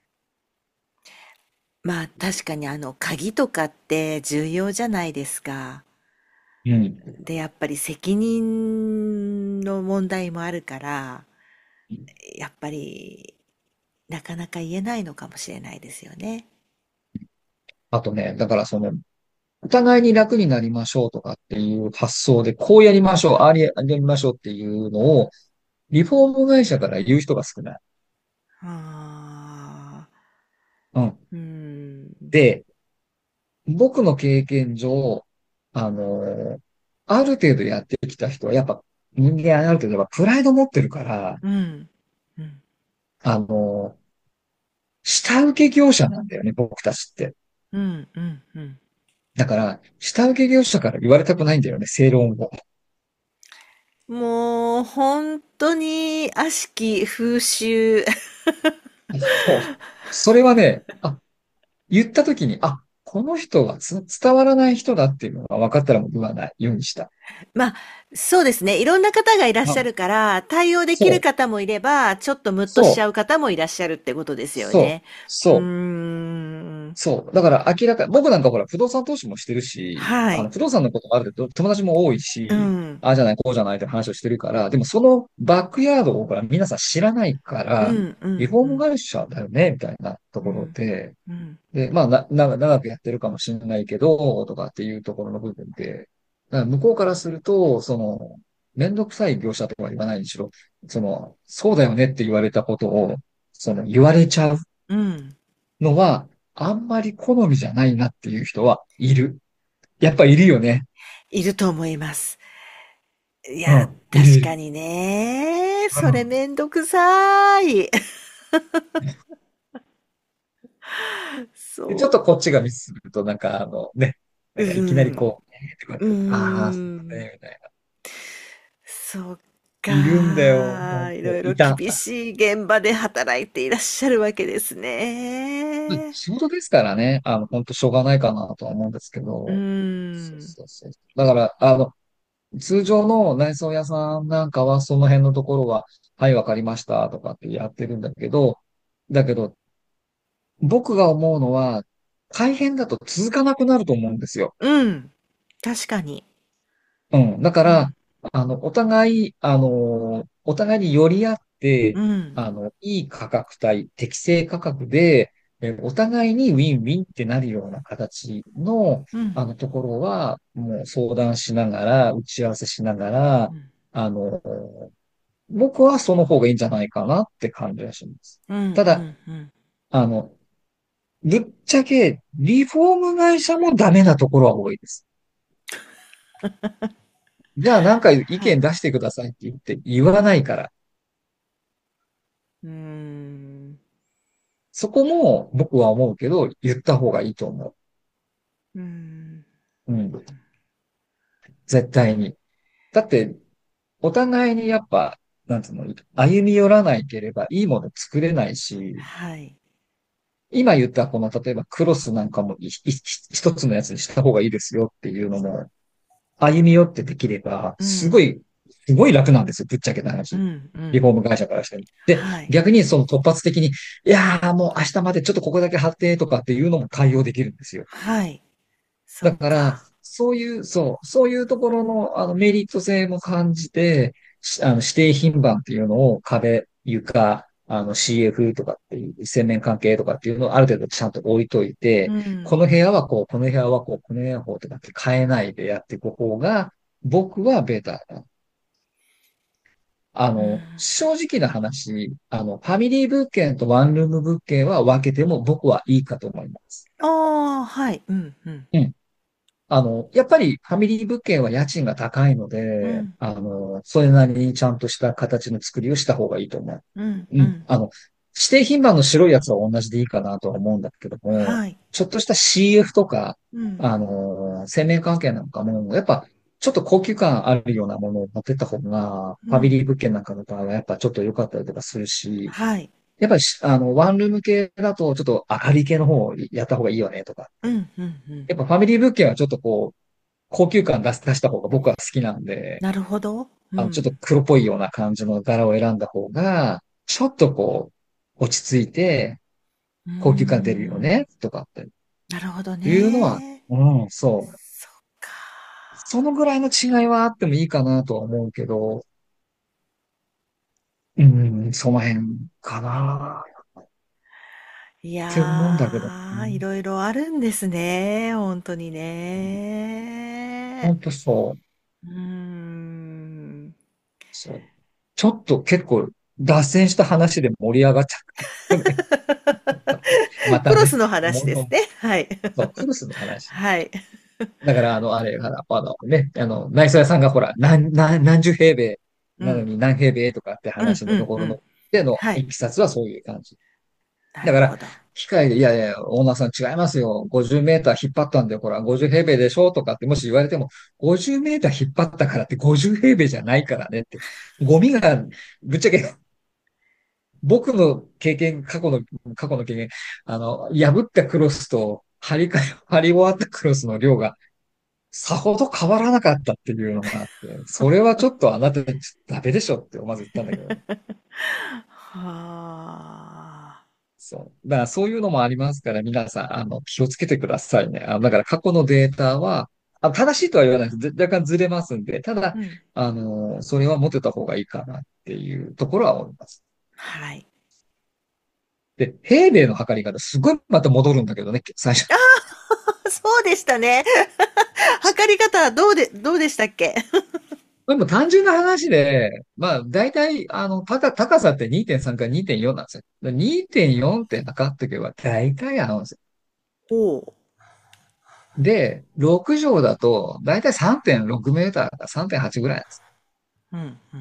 まあ確かにあの鍵とかって重要じゃないですか。 うん。 で、やっぱり責任の問題もあるから、やっぱりなかなか言えないのかもしれないですよね。 あとね、だからその、 お互いに楽になりましょうとかっていう発想で、こうやりましょう、ああやりましょうっていうのを、リフォーム会社から言う人が少ない。 ああ、 うん。 うーん、 で、僕の経験上、あの、ある程度やってきた人は、やっぱ人間ある程度やっぱプライド持ってるから、 うん、うん、 あの、下請け業者なんだよね、僕たちって。 うん、うん、うん。 だから、下請け業者から言われたくないんだよね、正論を。 もう、本当に悪しき風習。 そう。それはね、あ、言った時に、あ、この人はつ伝わらない人だっていうのが分かったらもう言わないようにした。 まあ、そうですね。いろんな方がいらっしゃあ、 るから、対応できるそう、 方もいれば、ちょっとムッとしちそう、 ゃう方もいらっしゃるってことですよそう、 ね。うーそう。 ん。 そう。だから明らか、僕なんかほら、不動産投資もしてるし、あの、 はい。 不動産のこともある程度友達も多いうし、 ん。 ああじゃない、こうじゃないって話をしてるから、でもそのバックヤードをほら、皆さん知らないから、 うん、うん、 リフォームうん。 会社だよね、みたいなところうん、 で、 うん。 で、まあ、な、な、長くやってるかもしれないけど、とかっていうところの部分で、だから向こうからすると、その、めんどくさい業者とは言わないにしろ、その、そうだよねって言われたことを、その、言われちゃううん。 のは、あんまり好みじゃないなっていう人はいる。やっぱいるよね。 いると思います。いや、 うん。いるいる。 確かにね。それうん。 めんどくさい。 で、ちょっそとこっちがミスすると、なんかあのね、なう。うんかいきなりん。 こう、えーとかっうーて、ああ、そうだん。 ね、みたいな。 そっいるんだよ。ほか。 んと、 いろいろいた。 厳しい現場で働いていらっしゃるわけですね。 仕事ですからね、あの、本当しょうがないかなとは思うんですけうーど、そうん。 そうそう。だから、あの、通常の内装屋さんなんかは、その辺のところは、はい、わかりましたとかってやってるんだけど、だけど、僕が思うのは、大変だと続かなくなると思うんですよ。 うん。確かに。 うん。だから、 うん。 あの、お互い、あの、お互いに寄り合って、 うん。 あの、いい価格帯、適正価格で、えお互いにウィンウィンってなるような形の、 うん。 あの、ところは、もう相談しながら、打ち合わせしながら、 うん。 あの、僕はその方がいいんじゃないかなって感じがします。 うん。うただ、 ん。うん。 あの、ぶっちゃけ、リフォーム会社もダメなところは多いです。じゃあなんか意はい。 見出してくださいって言って言わないから。 うーん。 そこも僕は思うけど、言った方がいいと思うーん。 う。うん。絶対に。だって、お互いにやっぱ、なんつうの、歩み寄らないければいいもの作れないし、 はい。 今言ったこの、例えばクロスなんかもいい一つのやつにした方がいいですよっていうのも、歩み寄ってできれば、 うん。 すごい、すごい楽なんですよ。ぶっちゃけた話。 うん。うん。 リフォーム会社からしても。で、 はい。 逆にその突発的に、いやーもう明日までちょっとここだけ貼ってとかっていうのも対応できるんですよ。 はい。そっだから、 か。 そういう、そう、そういうところの、あの、メリット性も感じて、しあの、指定品番っていうのを壁、床、あの、シーエフ とかっていう、洗面関係とかっていうのをある程度ちゃんと置いといて、 うん。 この部屋はこう、この部屋はこう、この部屋はこうとかって変えないでやっていく方が、僕はベターだ。あうん。 の、正直な話、あの、ファミリー物件とワンルーム物件は分けても僕はいいかと思います。 ああ、はい。うん。うん。 うん。あの、やっぱりファミリー物件は家賃が高いので、 うん。 あの、それなりにちゃんとした形の作りをした方がいいと思う。 うん。 うん。 うん。 あの、指定品番の白いやつは同じでいいかなとは思うんだけども、 はい。 ちょっとした シーエフ とか、 うん。 あの、洗面関係なんかも、やっぱ、ちょっと高級感あるようなものを持ってった方が、ファミうん。 リー物件なんかの場合はやっぱちょっと良かったりとかするし、 はい。 やっぱりし、あの、ワンルーム系だとちょっと明るい系の方をやった方がいいよねとか。 うん。うん。うん。 やっぱファミリー物件はちょっとこう、高級感出す、出した方が僕は好きなんで、 なるほど。うあの、ちょっとん。 黒っぽいような感じの柄を選んだ方が、ちょっとこう、落ち着いて、 うー高級感出るよん。 ね、とかってなるほどいうのは、 ね。 うん、そう。 そっか。 そのぐらいの違いはあってもいいかなとは思うけど、うん、その辺かな。 いて思うんだけど、 やー、いろいろあるんですね。本当にね。 ほんとそう。 うーん。 そう。ちょっと結構脱線した話で盛り上がっちゃったよね。またね、 クロスの話もの、 ですね。はい。 そう、クルスの話。 はい。 だから、あの、あれ、あの、あのね、あの、内装屋さんがほら、何、何、何十平米うん。 なのに何平米とかってうん話のうんうん。 ところの、でのはい。 いきさつはそういう感じ。だから、 なるほど。 機械で、いやいや、オーナーさん違いますよ。ごじゅうメーター引っ張ったんで、ほら、ごじゅう平米でしょとかってもし言われても、ごじゅうメーター引っ張ったからってごじゅう平米じゃないからねって。ゴミが、ぶっちゃけ、僕の経験、過去の、過去の経験、あの、破ったクロスと、張り替え、張り終わったクロスの量が、さほど変わらなかったっていうのがあって、それはちょっとあなたダメでしょってまず言ったんだけど、 はあ。 そう。だからそういうのもありますから、皆さん、あの、気をつけてくださいね。あの、だから過去のデータは、あ、正しいとは言わないです。ぜ若干ずれますんで、ただ、 うん。 あの、それは持ってた方がいいかなっていうところは思います。 はい。 で、平米の測り方、すごいまた戻るんだけどね、最初。 そうでしたね。測り方、どうで、どうでしたっけ？ でも単純な話で、まあ、大体、あの、高、高さってにてんさんからにてんよんなんですよ。にてんよんって測っとけば大体合うんですよ。 おう。 で、ろく畳だと、大体さんてんろくメーターからさんてんはちぐらいなんです。 うん、うん、うん。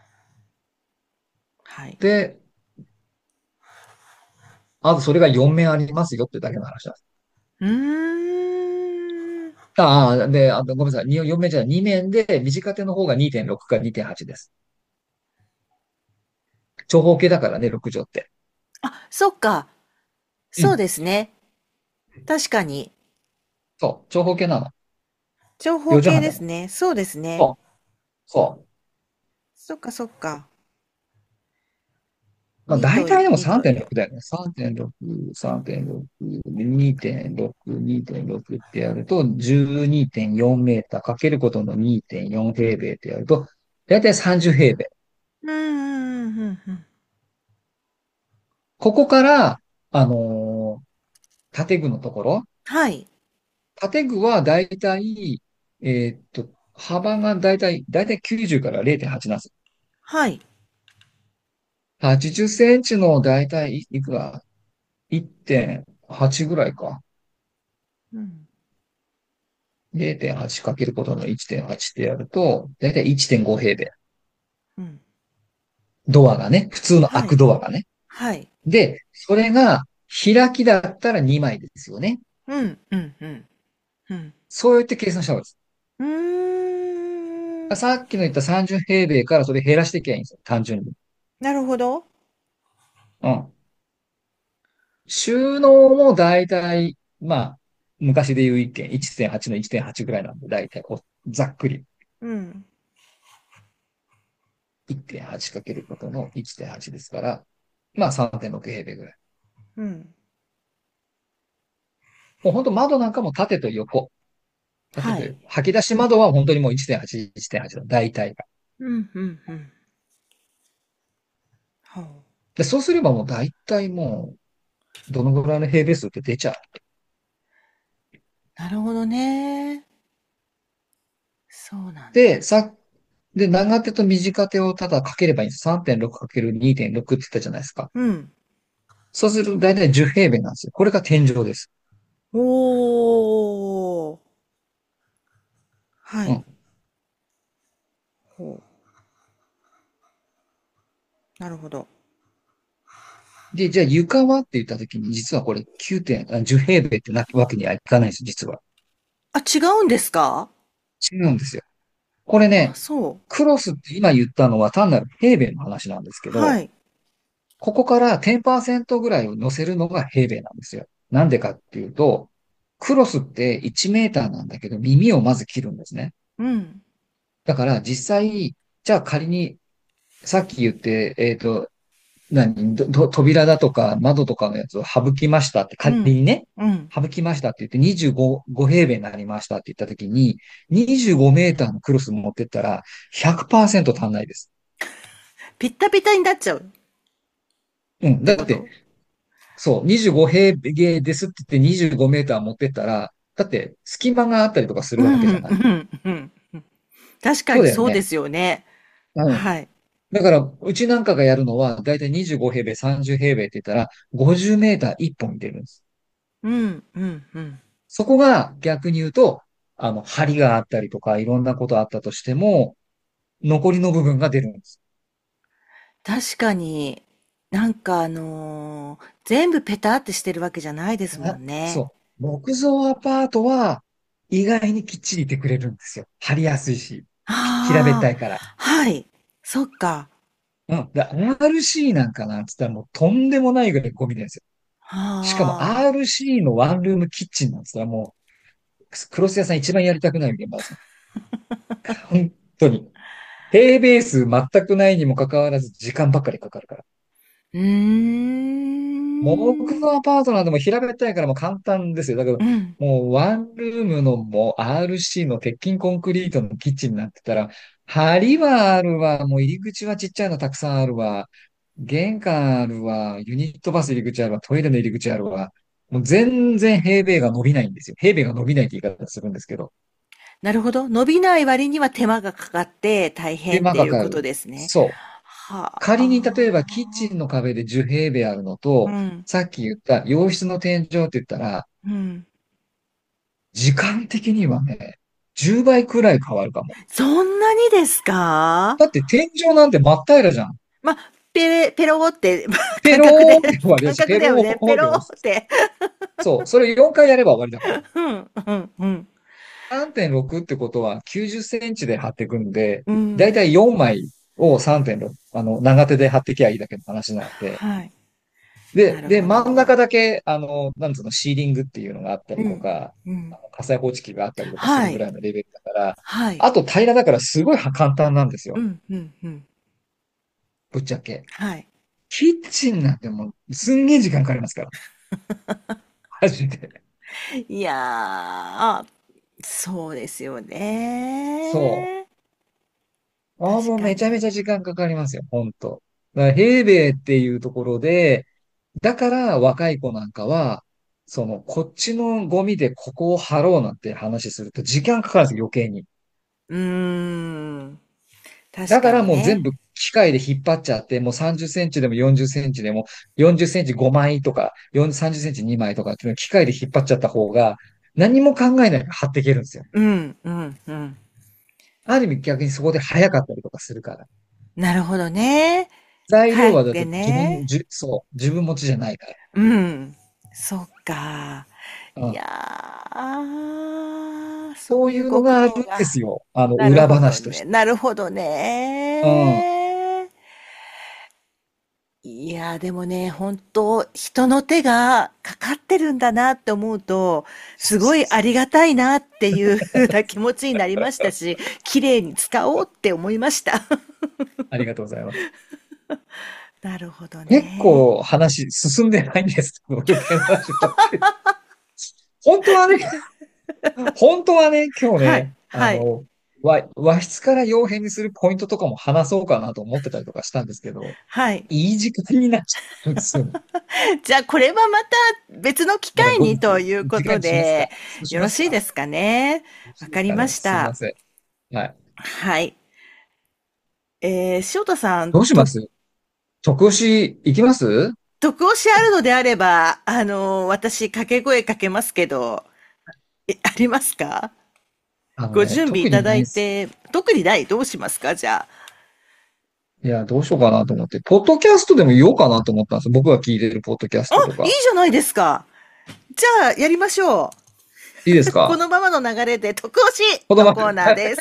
はい。 で、あとそれがよん面ありますよってだけの話なんです。 うーん。 ああ、で、あとごめんなさい。よん面じゃない。に面で、短手の方がにてんろくかにてんはちです。長方形だからね、ろく畳って。 あ、そっか。そううん。 ですね。確かに。 そう。長方形なの。 長方よ畳半だもん。 形ですね。そうですね。 そう。そう。 そっかそっか。 まあにと、 大体でもにとよん。 さんてんろくだよね。さんてんろく、さんてんろく、にてんろく、にてんろくってやると、じゅうにてんよんメーターかけることのにてんよん平米ってやると、大体さんじゅう平米。 うん、うん、うん、うん。 ここから、あのー建具のところ。 はい。 建具は大体、えーっと、幅が大体、大体きゅうじゅうかられいてんはちなんです。 はい。 はちじゅっセンチの大体い、いくら？ いってんはち ぐらいか。 うん。 れいてんはちかけることのいってんはちってやると、大体いってんご平米。 うん。 ドアがね、普通の開くはい。 ドアがね。 はい。 で、それが開きだったらにまいですよね。 うん、うん、うん。うん。 そうやって計算した方がいいです。 うーん。 さっきの言ったさんじゅう平米からそれ減らしていけばいいんですよ。単純に。 なるほど。 うん。収納も大体、まあ、昔で言ういってん、いってんはちのいってんはちぐらいなんで、大体こう、ざっくり。 うん。 いってんはちかけることのいってんはちですから、まあさんてんろく平米ぐらい。 うん。 もう本当窓なんかも縦と横。縦はい。 と横。吐き出し窓は本当にもういってんはち、いってんはちの大体が。 うん、うん、うん。ほう。 で、そうすればもう大体もう、どのぐらいの平米数って出ちゃう。 なるほどね。そうなんで、 だ。 さ、で、長手と短手をただかければいいんです。さんてんろくかけるにてんろく って言ったじゃないですか。 うん。 そうすると大体じゅう平米なんですよ。これが天井です。 おー。はい。 うん。 ほう。なるほど。 で、じゃあ床はって言ったときに、実はこれきゅうてん、あじゅう平米ってなわけにはいかないんです、実は。 あ、違うんですか？ 違うんですよ。これあ、 ね、 そう。 クロスって今言ったのは単なる平米の話なんですけど、 はい。 ここからじゅっパーセントぐらいを乗せるのが平米なんですよ。なんでかっていうと、クロスっていちメーターなんだけど、耳をまず切るんですね。 うん。 だから実際、じゃあ仮に、さっき言って、えっと、何、どど扉だとか窓とかのやつを省きましたって、 うん。 仮にね、 うん。 省きましたって言ってにじゅうご、ご平米になりましたって言ったときに、にじゅうごメーターのクロス持ってったらひゃくパーセント足んないです。 ピッタピタになっちゃうっうん。だって、 てこと？ そう、にじゅうご平米ですって言ってにじゅうごメーター持ってったら、だって隙間があったりとかするうん、 わけじゃない。 うん、うん。確かそうだよね。 にそうですよね。 うん。 はい。 だから、うちなんかがやるのは、だいたいにじゅうご平米、さんじゅう平米って言ったら、ごじゅうメーターいっぽん出るんです。 うん、うん、うん。 そこが逆に言うと、あの、梁があったりとか、いろんなことあったとしても、残りの部分が出るんです。 確かに、なんかあのー全部ペタってしてるわけじゃないですもあんね。 そう。木造アパートは、意外にきっちりいてくれるんですよ。張りやすいし、平べっああ、 たいから。 はい。そっか。 うん。で アールシー なんかなんつったらもうとんでもないぐらいゴミなんですよ。しかもああ、 アールシー のワンルームキッチンなんつったらもう、クロス屋さん一番やりたくない現場ですね。本当に。平米数全くないにもかかわらず時間ばっかりかかるから。 うーん、 木造アパートなんでも平べったいからもう簡単ですよ。だけど、 うん。 もうワンルームのもう アールシー の鉄筋コンクリートのキッチンになってたら、梁はあるわ、もう入り口はちっちゃいのたくさんあるわ、玄関あるわ、ユニットバス入り口あるわ、トイレの入り口あるわ、もう全然平米が伸びないんですよ。平米が伸びないって言い方するんですけど、 なるほど。伸びない割には手間がかかって大手変っていうこと間かかる。 ですね。 そう。 は仮に例えばキッチあ。 ンの壁でじゅう平米あるのと、 うん、 さっき言った洋室の天井って言ったら、 うん。 時間的にはね、じゅうばいくらい変わるかも。 そんなにですか？ だって天井なんて真っ平らじゃん。 ま、ペレペロって、 ペロ感覚で、 ーって終わりだ感し、ペロ覚だよね。ペローって終わり。 って。 そう、それよんかいやれば終わりだから。 うん、うん、うん。 さんてんろくってことはきゅうじゅっセンチで貼っていくんで、 うん。 だいたいよんまいをさんてんろく、あの、長手で貼ってきゃいいだけの話なんで。 はい。 で、で、 なるほ真ん中ど。 だけ、あの、なんつうの、シーリングっていうのがあったうん、 りとか、 うん。 あの火災報知器があったりとかするぐはい。 らいのレベルだから、 はい。 あと平らだからすごい簡単なんですよ。 うん、うん、うん。 ぶっちゃけ。 はい。 キッチンなんてもう、すんげえ時間かかりますから。マジで。 いやー、そうですよそね。 う。ああ、もう確かに。 めちゃめちゃ時間かかりますよ、ほんと。だから平米っていうところで、だから若い子なんかは、その、こっちのゴミでここを貼ろうなんて話すると時間かかるんですよ、余計に。 うーん。確かだからにね。 もう全部機械で引っ張っちゃって、もうさんじゅっセンチでもよんじゅっセンチでも、よんじゅっセンチごまいとか、よんさんじゅっセンチにまいとかっていうのを機械で引っ張っちゃった方が、何も考えないで貼っていけるんですよ。 うん、うん、うん。 ある意味逆にそこで早かったりとかするから。 なるほどね。 材料はだって帰って自分、 ね。 じゅ、そう、自分持ちじゃないから。 うん。そっか。いやうん。 ー、そういうご苦そういうのがあるんで労が。 すよ。あの、 なる裏ほどね。 話として。 なるほどうん。 ね。いや、でもね、本当人の手がかかってるんだなって思うと、すごいありがたいなっていう風な気持ちになりましたし、綺麗に使おうって思いました。 ありがとうございます。 なるほど結ね。 構話進んでないんですけど、余計な話ばっかり。本当はね、本当はね、今日はい、 ね、あはい、 の、和、和室から洋編にするポイントとかも話そうかなと思ってたりとかしたんですけど、 はい。 いい時間になっちゃったんですよね。 じゃあ、これはまた別の機また会に後日、 というこ時間とにしますか？ で、 そうしよろますか？よしいですかね。 ろしわかりまいですかね。 した。 すいません。はい。 はい。えー、塩田さん、と、 どうします？直押し行きます？ 得押しあるのであれば、あのー私、掛け声かけますけど、え、ありますか？ あのね、 ご準備い特ただにないです。 いて、特にないどうしますかじゃあ。 いや、どうしようかなと思って。ポッドキャストでも言おうかなと思ったんですよ。僕が聞いてるポッドキャスあ、いいトとか。 じゃないですか。じゃあ、やりましょいいですう。こか？ のままの流れで、得押しこのまま。 のコーナーです。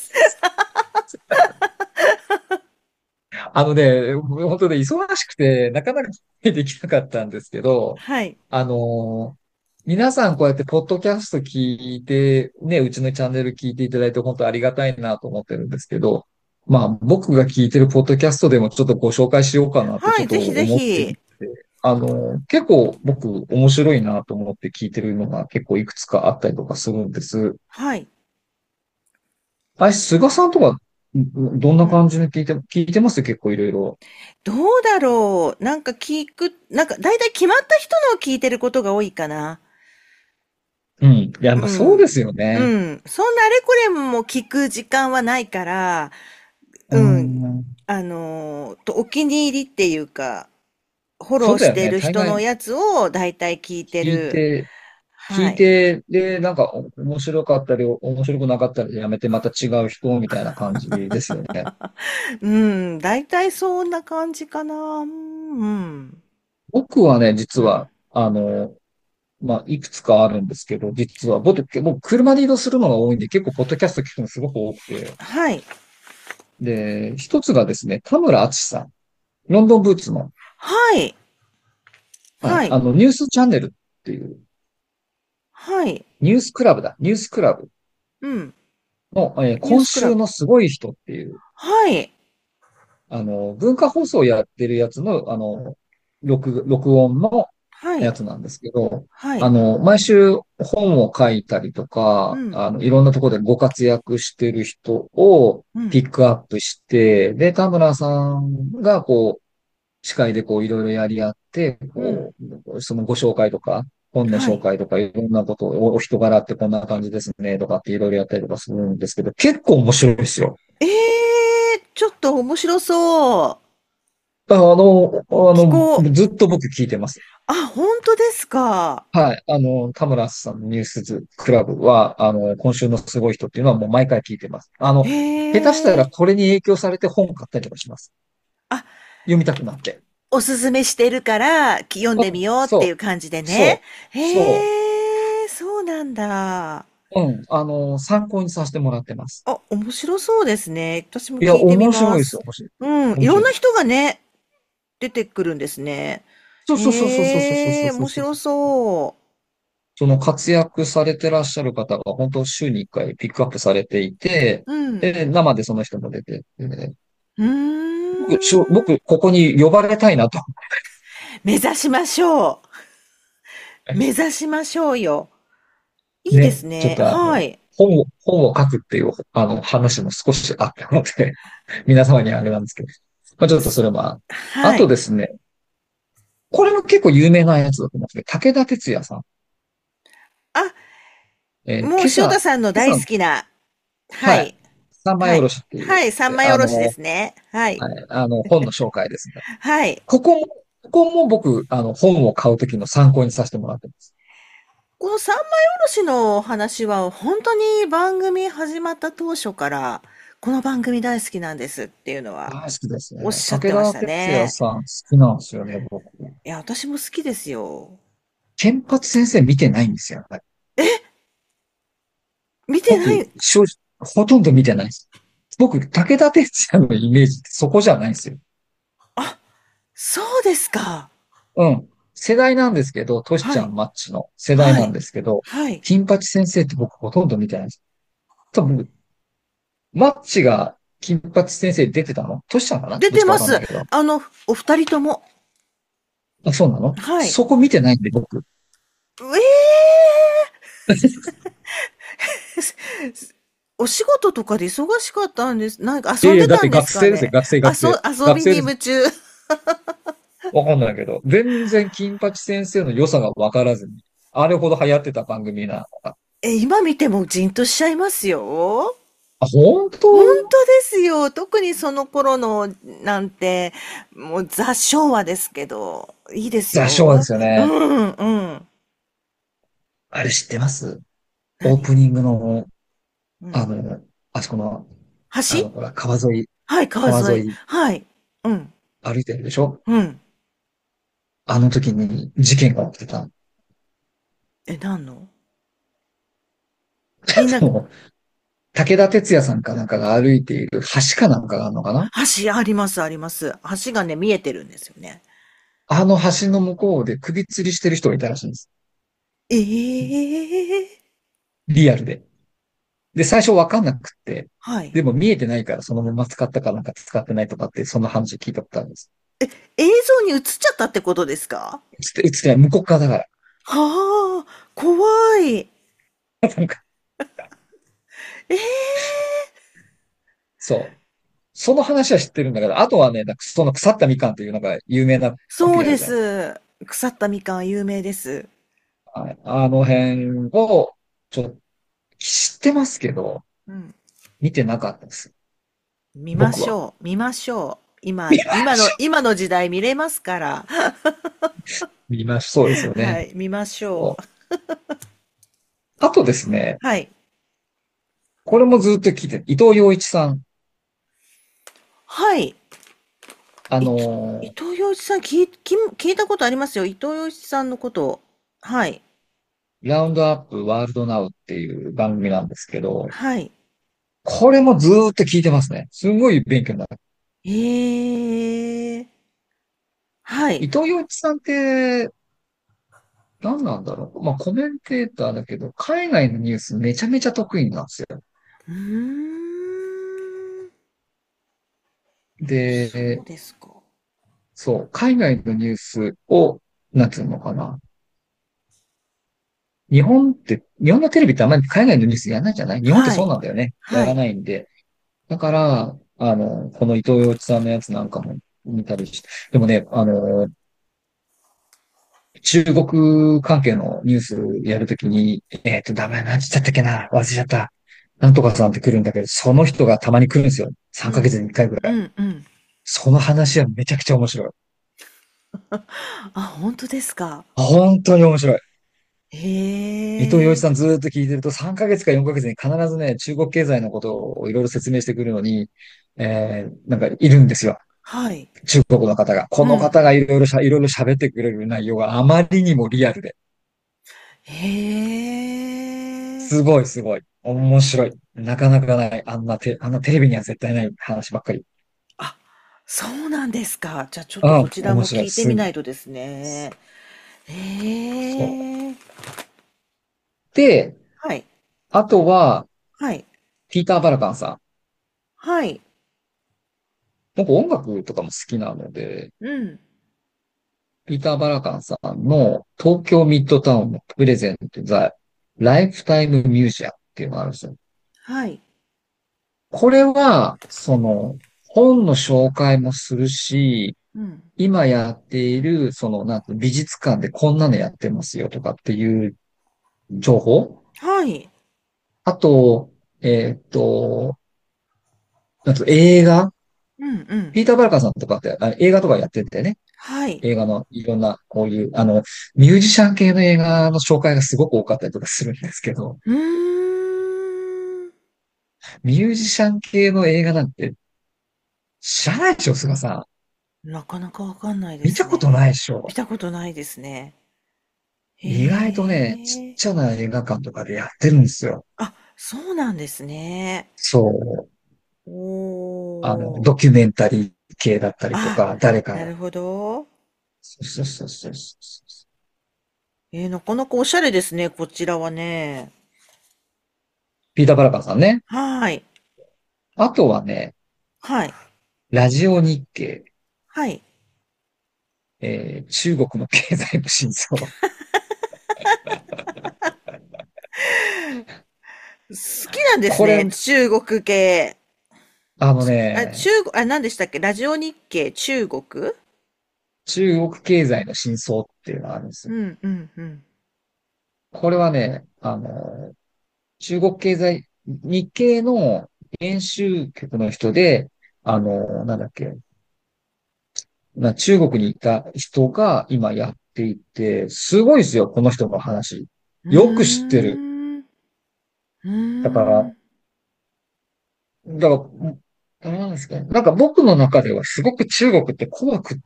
あのね、本当ね、忙しくて、なかなかできなかったんですけど、 はい。 あのー皆さんこうやってポッドキャスト聞いて、ね、うちのチャンネル聞いていただいて本当ありがたいなと思ってるんですけど、まあ僕が聞いてるポッドキャストでもちょっとご紹介しようかなってちはい、 ょっとぜひぜ思っていひ。 て、あのー結構僕面白いなと思って聞いてるのが結構いくつかあったりとかするんです。 はい。 あれ、菅さんとかんどんな感じで聞いて、聞いてます結構いろいろ。 どうだろう。なんか聞く、なんかだいたい決まった人のを聞いてることが多いかな。 うん。いや、まあそうでうん。 すよね。 うん。そんなあれこれも聞く時間はないから、 ううん。 ん。 あのーと、お気に入りっていうか、フォローそうだよね。 してる大概人のやつをだいたい聞いて聞いる。 て、聞はい。 いて、で、なんかお面白かったり、面白くなかったりやめてまた違う人みたいな感じですよね。 うん。だいたいそんな感じかな。うん。 僕はね、実うん。 は、あの、まあ、いくつかあるんですけど、実は、僕、僕車で移動するのが多いんで、結構、ポッドキャスト聞くのすごく多くて、 はい。 で、一つがですね、田村淳さん、ロンドンブーツの、 はい。 はい、 はい。 あの、ニュースチャンネルっていう、 はい。 ニュースクラブだ、ニュースクラブうん。 の、えーニュー今スクラブ。 週のすごい人っていう、 はい。 あの、文化放送やってるやつの、あの、録、録音のはい。 やつなんですけど、 はい。 あの、毎週本を書いたりとか、 うん。 あの、いろんなところでご活躍してる人をうん。 ピックアップして、で、田村さんが、こう、司会でこう、いろいろやり合って、 うん。 こう、そのご紹介とか、本のはい。 紹介とか、いろんなことを、お人柄ってこんな感じですね、とかっていろいろやったりとかするんですけど、結構面白いですよ。 ええー、ちょっと面白そう。 あの、あの、 聞こう。 ずっと僕聞いてます。 あ、本当ですか。 はい。あの、田村さんのニュースクラブは、あの、今週のすごい人っていうのはもう毎回聞いてます。あの、 へ下手したらえ。 これに影響されて本買ったりとかします。 あ、 読みたくなって。 おすすめしてるから、き読んうん、 でみようっていそう感じでう、 ね。 そう、そへえ、そうなんだ。 う。うん。あの、参考にさせてもらってます。 あ、面白そうですね。私もいや、 聞いてみ面白いですよ、 ます。 面白い。 うん、い面白いです。 ろんな人がね、出てくるんですね。 そうそうそうそうそうそうへえ、 そうそうそう。 面白そう。 その活躍されてらっしゃる方が本当週にいっかいピックアップされていて、 うん。 で、生でその人も出て、でう僕、しょーん。 僕、ここに呼ばれたいなと。 目指しましょう。目指しましょうよ。いいでね、ちょっすね。 とあの、 はい。 本を、本を書くっていう、あの、話も少しあったので、皆様にはあれなんですけど。まあ、ちょっとそれは、あはい。 とですね、これも結構有名なやつだと思うんですけど、武田鉄矢さん。 あ、 えーもう塩田今朝、 さんの大今朝、 好きな。ははい、 い。 三枚はい。 おろしっていう、 はい。三枚おろしであの、 すね。はい。 はい、あの、本の紹介ですね。 はい。 ここも、ここも僕、あの、本を買うときの参考にさせてもらってます。 この三枚おろしの話は、本当に番組始まった当初から、この番組大好きなんですっていうのは大好きですおっね。 しゃってまし武田鉄矢たね。 さん好きなんですよね、僕。 いや、私も好きですよ。 ケンパチ先生見てないんですよ、やっぱり。僕、 見てない。 正直、ほとんど見てないです。僕、武田鉄矢のイメージってそこじゃないんですよ。 あ、そうですか。 うん。世代なんですけど、トシちはい。 ゃん、マッチの世代なんはい。 ですけど、 はい。 金八先生って僕ほとんど見てないです。多分、マッチが金八先生出てたのトシちゃんかな出どっちかわてます。 かんないけど。 あの、お二人とも。 あ、そうなのはい。 そこ見てないんで、僕。 ええー、お仕事とかで忙しかったんです。なんか遊んいやいや、だってでたんです学生ですよ、 かね。 学生、 遊、 学生。 遊び学生です。 に夢中。 わかんないけど、全然金八先生の良さがわからずに、あれほど流行ってた番組なのか。 え、今見てもじんとしちゃいますよ。 あ、本本当当ですよ。特にその頃のなんて、もうザ昭和ですけど、いいですザ・昭和でよ。 すよね。 うん、うん。 あれ知ってますオー何？ プニングの、 うん。 あの、あそこの、あ橋？ の、ほら、川沿い、 はい、川沿い。 川沿いはい。うん、 歩いてるでしょうん。 あの時に事件が起きてた。 え、何の？みんな、 もう武田鉄矢さんかなんかが歩いている橋かなんかがあるのかな橋あります、あります。橋がね、見えてるんですよね。 あの橋の向こうで首吊りしてる人がいたらしいんです。 ええ、 リアルで。で、最初わかんなくって、 はい。 でも見えてないからそのまま使ったかなんか使ってないとかって、その話聞いたことあるんです。 映像に映っちゃったってことですか？ 映って、映ってない、向こう側だかはあ、怖い。 ら。なんか、 ええ、 そう。 その話は知ってるんだけど、あとはね、なんかその腐ったみかんっていうなんか有名なアそうでプリあるじゃん。 す。腐ったみかんは有名です。 はい。あの辺を、ちょっと知ってますけど、 うん。 見てなかったです。 見ま僕は。 しょう。見ましょう。今、 見ま今の、 しょ今の時代見れますから。 う。見ましょう。そうですよね。 はい、見ましょそうう。 あとですね、 はい。 これもずっと聞いて、伊藤洋一さん。 はい。 あい、伊の藤洋一さん聞い、聞聞いたことありますよ。伊藤洋一さんのこと。はい。 ー、ラウンドアップワールドナウっていう番組なんですけど、 はい。 これもずーっと聞いてますね。すごい勉強になる。 ええ、はい。 伊藤洋一さんって、何なんだろう。まあ、コメンテーターだけど、海外のニュースめちゃめちゃ得意なんですよ。 うーん。そうで、 ですか。 そう、海外のニュースを、なんつうのかな。日本って、日本のテレビってあんまり海外のニュースやらないじゃない？日本ってそうはい。 なんだよね。やらはい。 ないんで。だから、あの、この伊藤洋一さんのやつなんかも見たりして。でもね、あの、中国関係のニュースやるときに、えっと、ダメ、何時だったっけな忘れちゃった。なんとかさんって来るんだけど、その人がたまに来るんですよ。3ヶうん。 月にいっかいぐらい。 うん、うん。 その話はめちゃくちゃ面白い。 あ、本当ですか。 本当に面白い。伊藤洋一へえ。 さんずーっと聞いてると、さんかげつかよんかげつに必ずね、中国経済のことをいろいろ説明してくるのに、えー、なんかいるんですよ。 はい。 中国の方が。こうん。 の方がいろいろしゃ、いろいろ喋ってくれる内容があまりにもリアルで。 へえ。 すごいすごい。面白い。なかなかない。あんなテ、あんなテレビには絶対ない話ばっかり。 あ、そうなんですか。じゃあちょっうん、 とこちら面白い。 も聞いてす、 みないとですね。 そう。 へえ。 で、 はい。 あとは、 はい。 ピーター・バラカンさん。 はい。 僕音楽とかも好きなので、 うん。 ピーター・バラカンさんの東京ミッドタウンのプレゼントザ・ライフタイム・ミュージアムっていうのがあるんですよ。 はい。 これは、その、本の紹介もするし、 うん。 今やっている、その、なんて美術館でこんなのやってますよとかっていう情報。 はい。 あと、えーっと、あと映画。 うんうん。 ピーター・バラカンさんとかってあ映画とかやっててね。 はい。 映画のいろんな、こういう、あの、ミュージシャン系の映画の紹介がすごく多かったりとかするんですけど、 うーん。 ミュージシャン系の映画なんて知らないでしょ、菅さん。 なかなかわかんないで見たことすね。 ないでしょ。 見たことないですね。へ意外とね、ちっえ。 ちゃな映画館とかでやってるんですよ。 あ、そうなんですね。 そう。あの、 おー。 ドキュメンタリー系だったりとあ、 か、誰かが。 なるほど。 そうそうそうそうそう。 えー、なかなかおしゃれですね、こちらはね。 ピーター・バラカンさんね。 はい。 あとはね、 はい。 ラジオ日経、 はい。 えー中国の経済の真相。 好きなんですこれ、 ね、中国系。 あのあ、中ね、 国、あ、何でしたっけラジオ日経中国。 中国経済の真相っていうのがあるんですよ。 うんうんうん。 これはね、あの、中国経済、日経の編集局の人で、あの、なんだっけ、な中国にいた人が今やっていて、すごいですよ、この人の話。 うよく知ってる。 ーん。うーだから、 ん。 だから、なんですかね。なんか僕の中ではすごく中国って怖くって、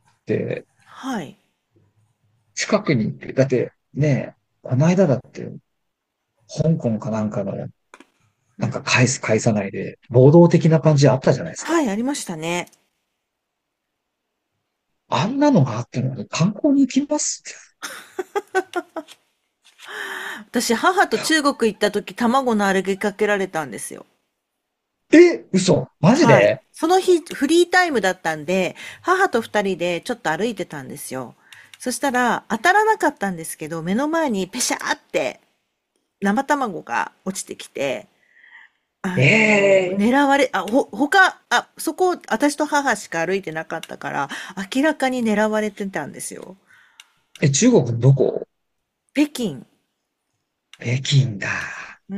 はい。 近くに行って、だってね、この間だって、香港かなんかの、なんかうん。 返す返さないで、暴動的な感じあったじゃないですか。 はい、ありましたね。 あんなのがあってのに観光に行きます私、母と中国行った時、卵のあれげかけられたんですよ。 って。え、嘘マジはい。 で？ その日、フリータイムだったんで、母と二人でちょっと歩いてたんですよ。そしたら、当たらなかったんですけど、目の前にペシャーって生卵が落ちてきて、 あの、 ええ狙われ、あ、ほ、他、あ、そこ、私と母しか歩いてなかったから、明らかに狙われてたんですよ。 え、中国のどこ？ 北京。 北京だ。 うん。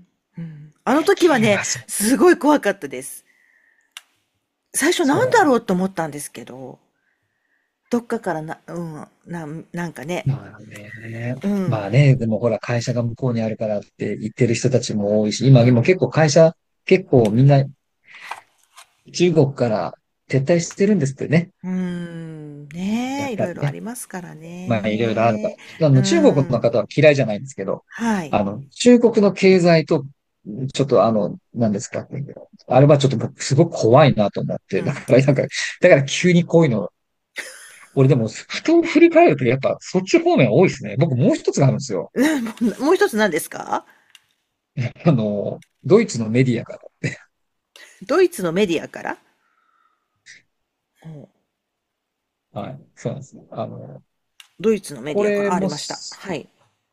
うん。あの北時はね、 京はそう。 すごい怖かったです。最初なんだろそうと思ったんですけど、どっかからな、うん、な、なんかね、 う。まあね。 うん、 まあね、でもほら、会社が向こうにあるからって言ってる人たちも多いし、今、今結構会社、結構みんな中国から撤退してるんですってね。 うーん、ねえ、いろいろあやっぱりね。 りますからまあいろいろあるかね。 ら。あうの、中国のん、 方は嫌いじゃないんですけど、 はい。 あの、中国の経済と、ちょっとあの、何ですかっていうのあれはちょっと僕すごく怖いなと思って、だうん。 からなんか、だから急にこういうの、俺でも、ふと振り返るとやっぱそっち方面多いですね。僕もう一つがあるんですよ。 もう一つ何ですか？ あの、ドイツのメディアから。 ドイツのメディアから。ほう。 はい。そうなんです。あの、 ドイツのメディアから、あ、ありこれも、 ました。はい。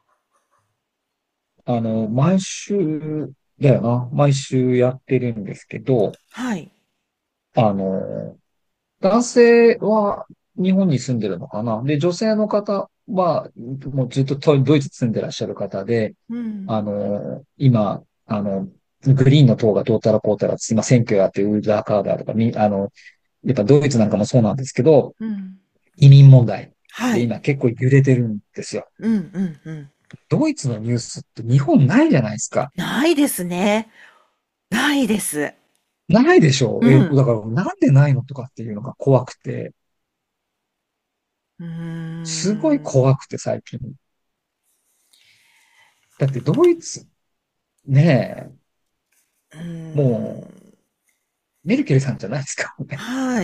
あの、毎週だよな。毎週やってるんですけど、 はい。 あの、男性は日本に住んでるのかな。で、女性の方は、もうずっとドドイツ住んでらっしゃる方で、 うん。 あの、今、あの、グリーンの党がどうたらこうたら、今選挙やってウーダーカーダーとか、み、あの、やっぱドイツなんかもそうなんですけど、 うん。 移民問題ではい。 今結構揺れてるんですよ。 うん、うん、うん。 ドイツのニュースって日本ないじゃないですか。 ないですね。ないです。 ないでしょう。え、 うん。 だからなんでないのとかっていうのが怖くて、 うーすごいん。 怖くて最近。だってドイツ、ねうーえ、もん。 う、メルケルさんじゃないですか、ね。 はい。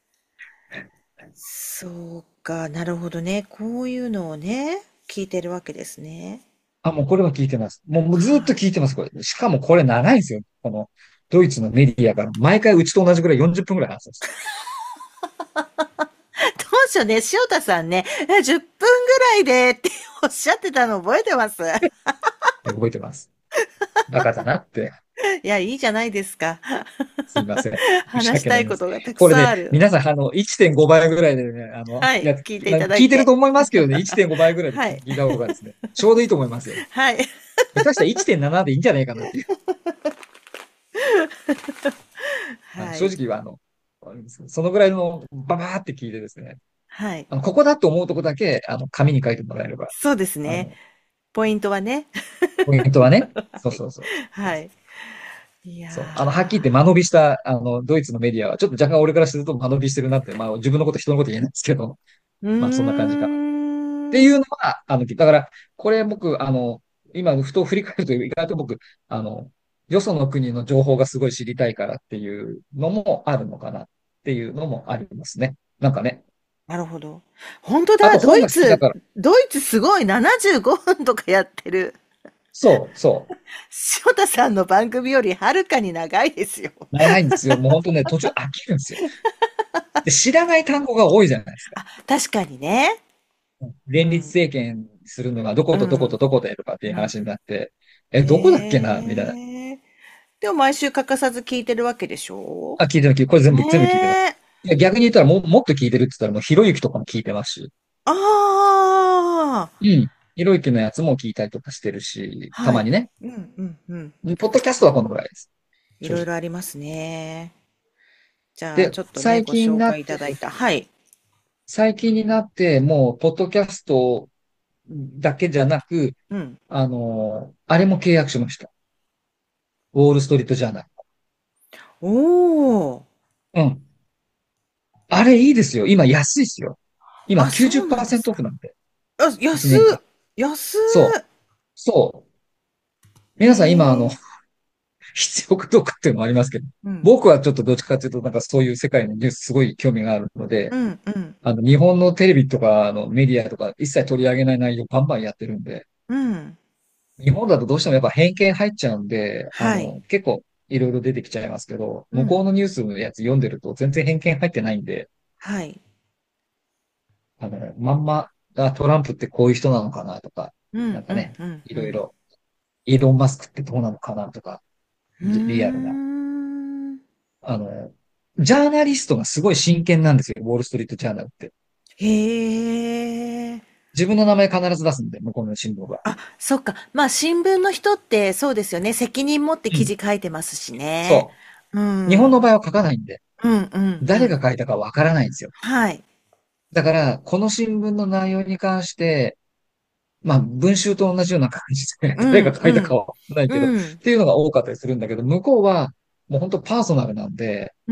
そうか、なるほどね。こういうのをね、聞いてるわけですね。 あ、もうこれは聞いてます。もう、もうずっとはい。 聞いてます、これ。しかもこれ長いんですよ。この、ドイツのメディアが、毎回うちと同じぐらいよんじゅっぷんぐらい話すんです。 当初ね、塩田さんね、えじゅっぷんぐらいでっておっしゃってたの覚えてます。 で覚えてます。バカだなって。 いや、いいじゃないですか。 すいません。申し話したい訳ないです。 ことがたくこれね、 さんある。 皆さん、あの、いってんごばいぐらいでね、あの、 はい、 いや、 聞いていまあただいて。 聞いてると思いますけどね、いってんごばいぐらいではい。 聞いた方がですね、ちょうどいいと思いますよ。 はい。 下手したらいってんななでいいんじゃないかなっていう。あのはい。 正直は、あの、そのぐらいのババーって聞いてですね、 はい。 あの、ここだと思うとこだけ、あの、紙に書いてもらえれば、 そうですね。 あの、 ポイントはね。 ポイントはね、そうはい。 そうそう。 はい。いやそう。あの、はっきり言って間延びした、あの、ドイツのメディアは、ちょっと若干俺からすると間延びしてるなって、まあ、自分のこと、人のこと言えないんですけど、 ー。うまあ、そんな感じかな。っーん。 ていうのは、あの、だから、これ僕、あの、今、ふと振り返ると、意外と僕、あの、よその国の情報がすごい知りたいからっていうのもあるのかなっていうのもありますね。なんかね。 なるほど。本当だ、 あと本が好きだドイツ、 から。 ドイツすごいななじゅうごふんとかやってる。 そう、そう。 塩田さんの番組よりはるかに長いですよ。 長いんですよ。もう本当ね、途中飽きるんですよ。で、知らない単語が多いじゃないですか。 あ、確かにね。 連立うん。 政権するのがどことどことうん。 どこでとかっていううん。 話になって、え、どこだっけなみたいな。 へえ。でも毎週欠かさず聞いてるわけでしょ？ あ、聞いてる聞いてる。これ全部、全部聞いてます。 ねえ。 いや、逆に言ったらも、もっと聞いてるって言ったらもう、ひろゆきとかも聞いてますし。 ああ。 うん。ひろゆきのやつも聞いたりとかしてるし、たはい。 まにね。 うん、うん、うん。 ポッドキャストはこのぐらいです。 いろい正直。 ろありますね。じゃあ、 で、 ちょっとね、 最ご紹近になって、 介いただいた。はい。 最近になって、もう、ポッドキャストだけじゃなく、 うん。 あの、あれも契約しました。ウォールストリートジャーナル。 おー。 うん。あれいいですよ。今安いですよ。今あ、そうなんですきゅうじゅっパーセントオフか。 なんで。 あ、 1 安っ。 年間。 安そう。 っ。 そう。皆さん今、あの、 へえ。 必要かどうかっていうのもありますけど、 うん。 僕はちょっとどっちかというと、なんかそういう世界のニュースすごい興味があるので、 うん、うん、 あの、日本のテレビとか、あの、メディアとか一切取り上げない内容バンバンやってるんで、 うん。 日本だとどうしてもやっぱ偏見入っちゃうんで、あはい。 の、結構いろいろ出てきちゃいますけど、 うん。 向こうのニュースのやつ読んでると全然偏見入ってないんで、 はい。 あの、まんま、あ、トランプってこういう人なのかなとか、 うん、うん、 なんかね、 うん、うん。 いろいろ、イーロン・マスクってどうなのかなとか、 うーリアルな。 ん。 あの、ジャーナリストがすごい真剣なんですよ、ウォールストリートジャーナルって。 へえ。 自分の名前必ず出すんで、向こうの新聞は。 あ、そっか。まあ、新聞の人ってそうですよね。責任持ってうん。 記事書いてますしね。 そうう。日本のん。 場合は書かないんで、 うん、うん、うん。 誰が書いたかわからないんですよ。 はい。 だから、この新聞の内容に関して、まあ、文集と同じような感じで、 うん、 誰が書いたうん、 かはわからないけど、っうん、 ていうのが多かったりするんだけど、向こうは、もう本当パーソナルなんで、 うん。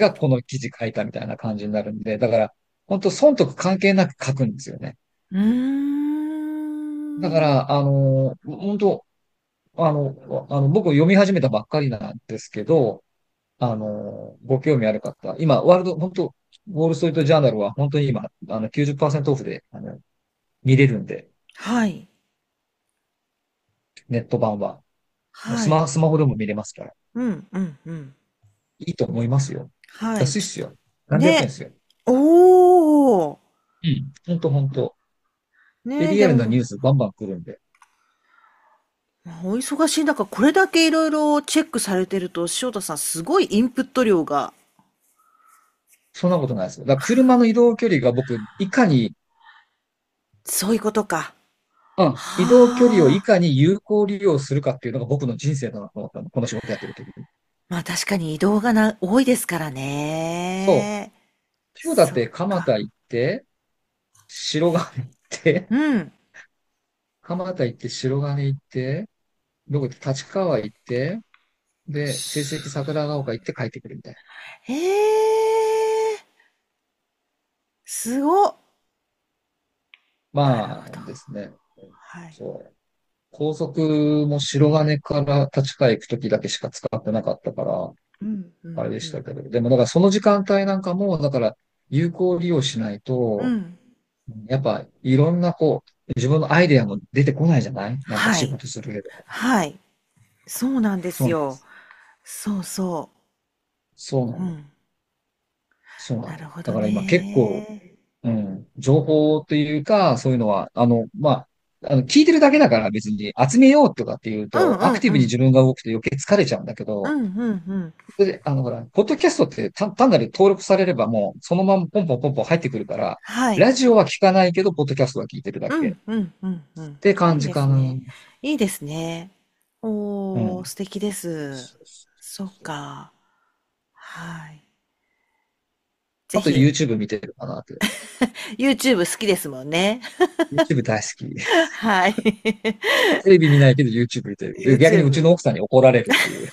誰がこの記事書いたみたいな感じになるんで、だから、本当損得関係なく書くんですよね。 うーん。 だから、あの、本当あの、あの、僕読み始めたばっかりなんですけど、あの、ご興味ある方、今、ワールド、本当ウォールストリートジャーナルは本当に今、あの、きゅうじゅっパーセントオフで、あの、見れるんで、 はい。 ネット版は。スはい。 マ、スマホでも見れますから。 うん、うん、うん。 いいと思いますよ。 はい。ち安いっすよ。何百円ね。 ですよ。 おー。 うん。本当本当で、 ね、 リアルなニでも、 ュースバンバン来るんで。 お忙しい中、これだけいろいろチェックされてると、塩田さん、すごいインプット量が。 そんなことないですよ。だから車の移動距離が僕、いかに、 そういうことか。 うん、移動距離をいはあ。 かに有効利用するかっていうのが僕の人生だなと思ったの。この仕事やってる時に。 まあ確かに移動がな、多いですからそう。 ね。そっ今日だって蒲田か。 行って、白金行って、 うん。 蒲田行って白金行って、どこ行って立川行って、で、成績桜ヶ丘行って帰ってくるみたいな。 へえ、すごっ。なるほど。 まあですね。 はい。 そう。高速も白金から立川行くときだけしか使ってなかったから、 うん、うん、 あれでうん。 したけど。でもだからその時間帯なんかも、だから有効利用しないと、 うん。 やっぱいろんなこう、自分のアイデアも出てこないじゃないなんか仕はい。 事する上でも。 はい。そうなんですよ。 そうなんです。 そうそそうなう。うの。 ん。 そうなの。 なるほどだから今結構、 ね。 うん、情報というか、そういうのは、あの、まあ、あの、聞いてるだけだから別に集めようとかっていうと、 うんうアクティブにんうん。 自分が動くと余計疲れちゃうんだけど、 うんうんうん。 それで、あの、ほら、ポッドキャストって単単なる登録されればもう、そのままポンポンポンポン入ってくるから、 はい。 ラジオは聞かないけど、ポッドキャストは聞いてるだけっうんうんうんうん。 て感いいじかな。 ですね。いいですね。おー、 うん。 素敵です。 そうそうそっそう。 か。はい。ぜあとひ、 YouTube 見てるかなって。 YouTube 好きですもんね。 YouTube 大好き。 はい。 テレビ見ないけど YouTube 見てる。で、逆にうち YouTube。 の奥さんに怒られるっていう。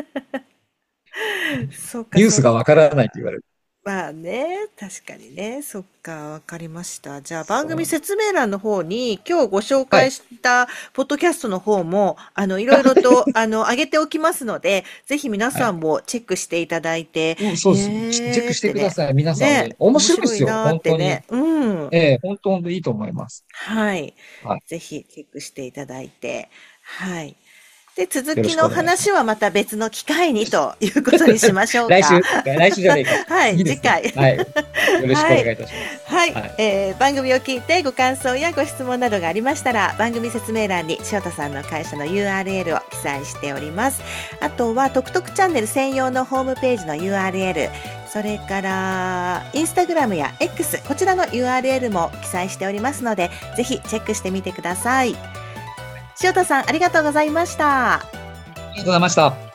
そっかニュースそっがわからないってか。 言われる。 まあね、確かにね。そっか、わかりました。じゃあ番組そうなの。 説明欄の方に今日ご紹はい。 介したポッドキャストの方も、あの、いろいろと、あの、上げておきますので、ぜひ皆はい。 さんもチェックしていただいて、 うん、そうです。チェックしてへーってね、 ください。皆さんね、 ね。面面白白いですよ。 いなーっ本当に。 てね。うん。 ええ、本当本当いいと思います。 はい。 はい。 ぜひチェックしていただいて、はい。で、続よろしくきのお願いします。 話はまた別の機会にということにしましょうか。 来週、来週じゃねえか。 はい、 次ですね。 次回。 はい。よろしくおはい。 願いいたします。 はい、 はい。 えー番組を聞いてご感想やご質問などがありましたら、番組説明欄に塩田さんの会社の ユーアールエル を記載しております。あとは、トクトクチャンネル専用のホームページの ユーアールエル、それから、インスタグラムや X、こちらの ユーアールエル も記載しておりますので、ぜひチェックしてみてください。塩田さん、ありがとうございました。 ありがとうございました。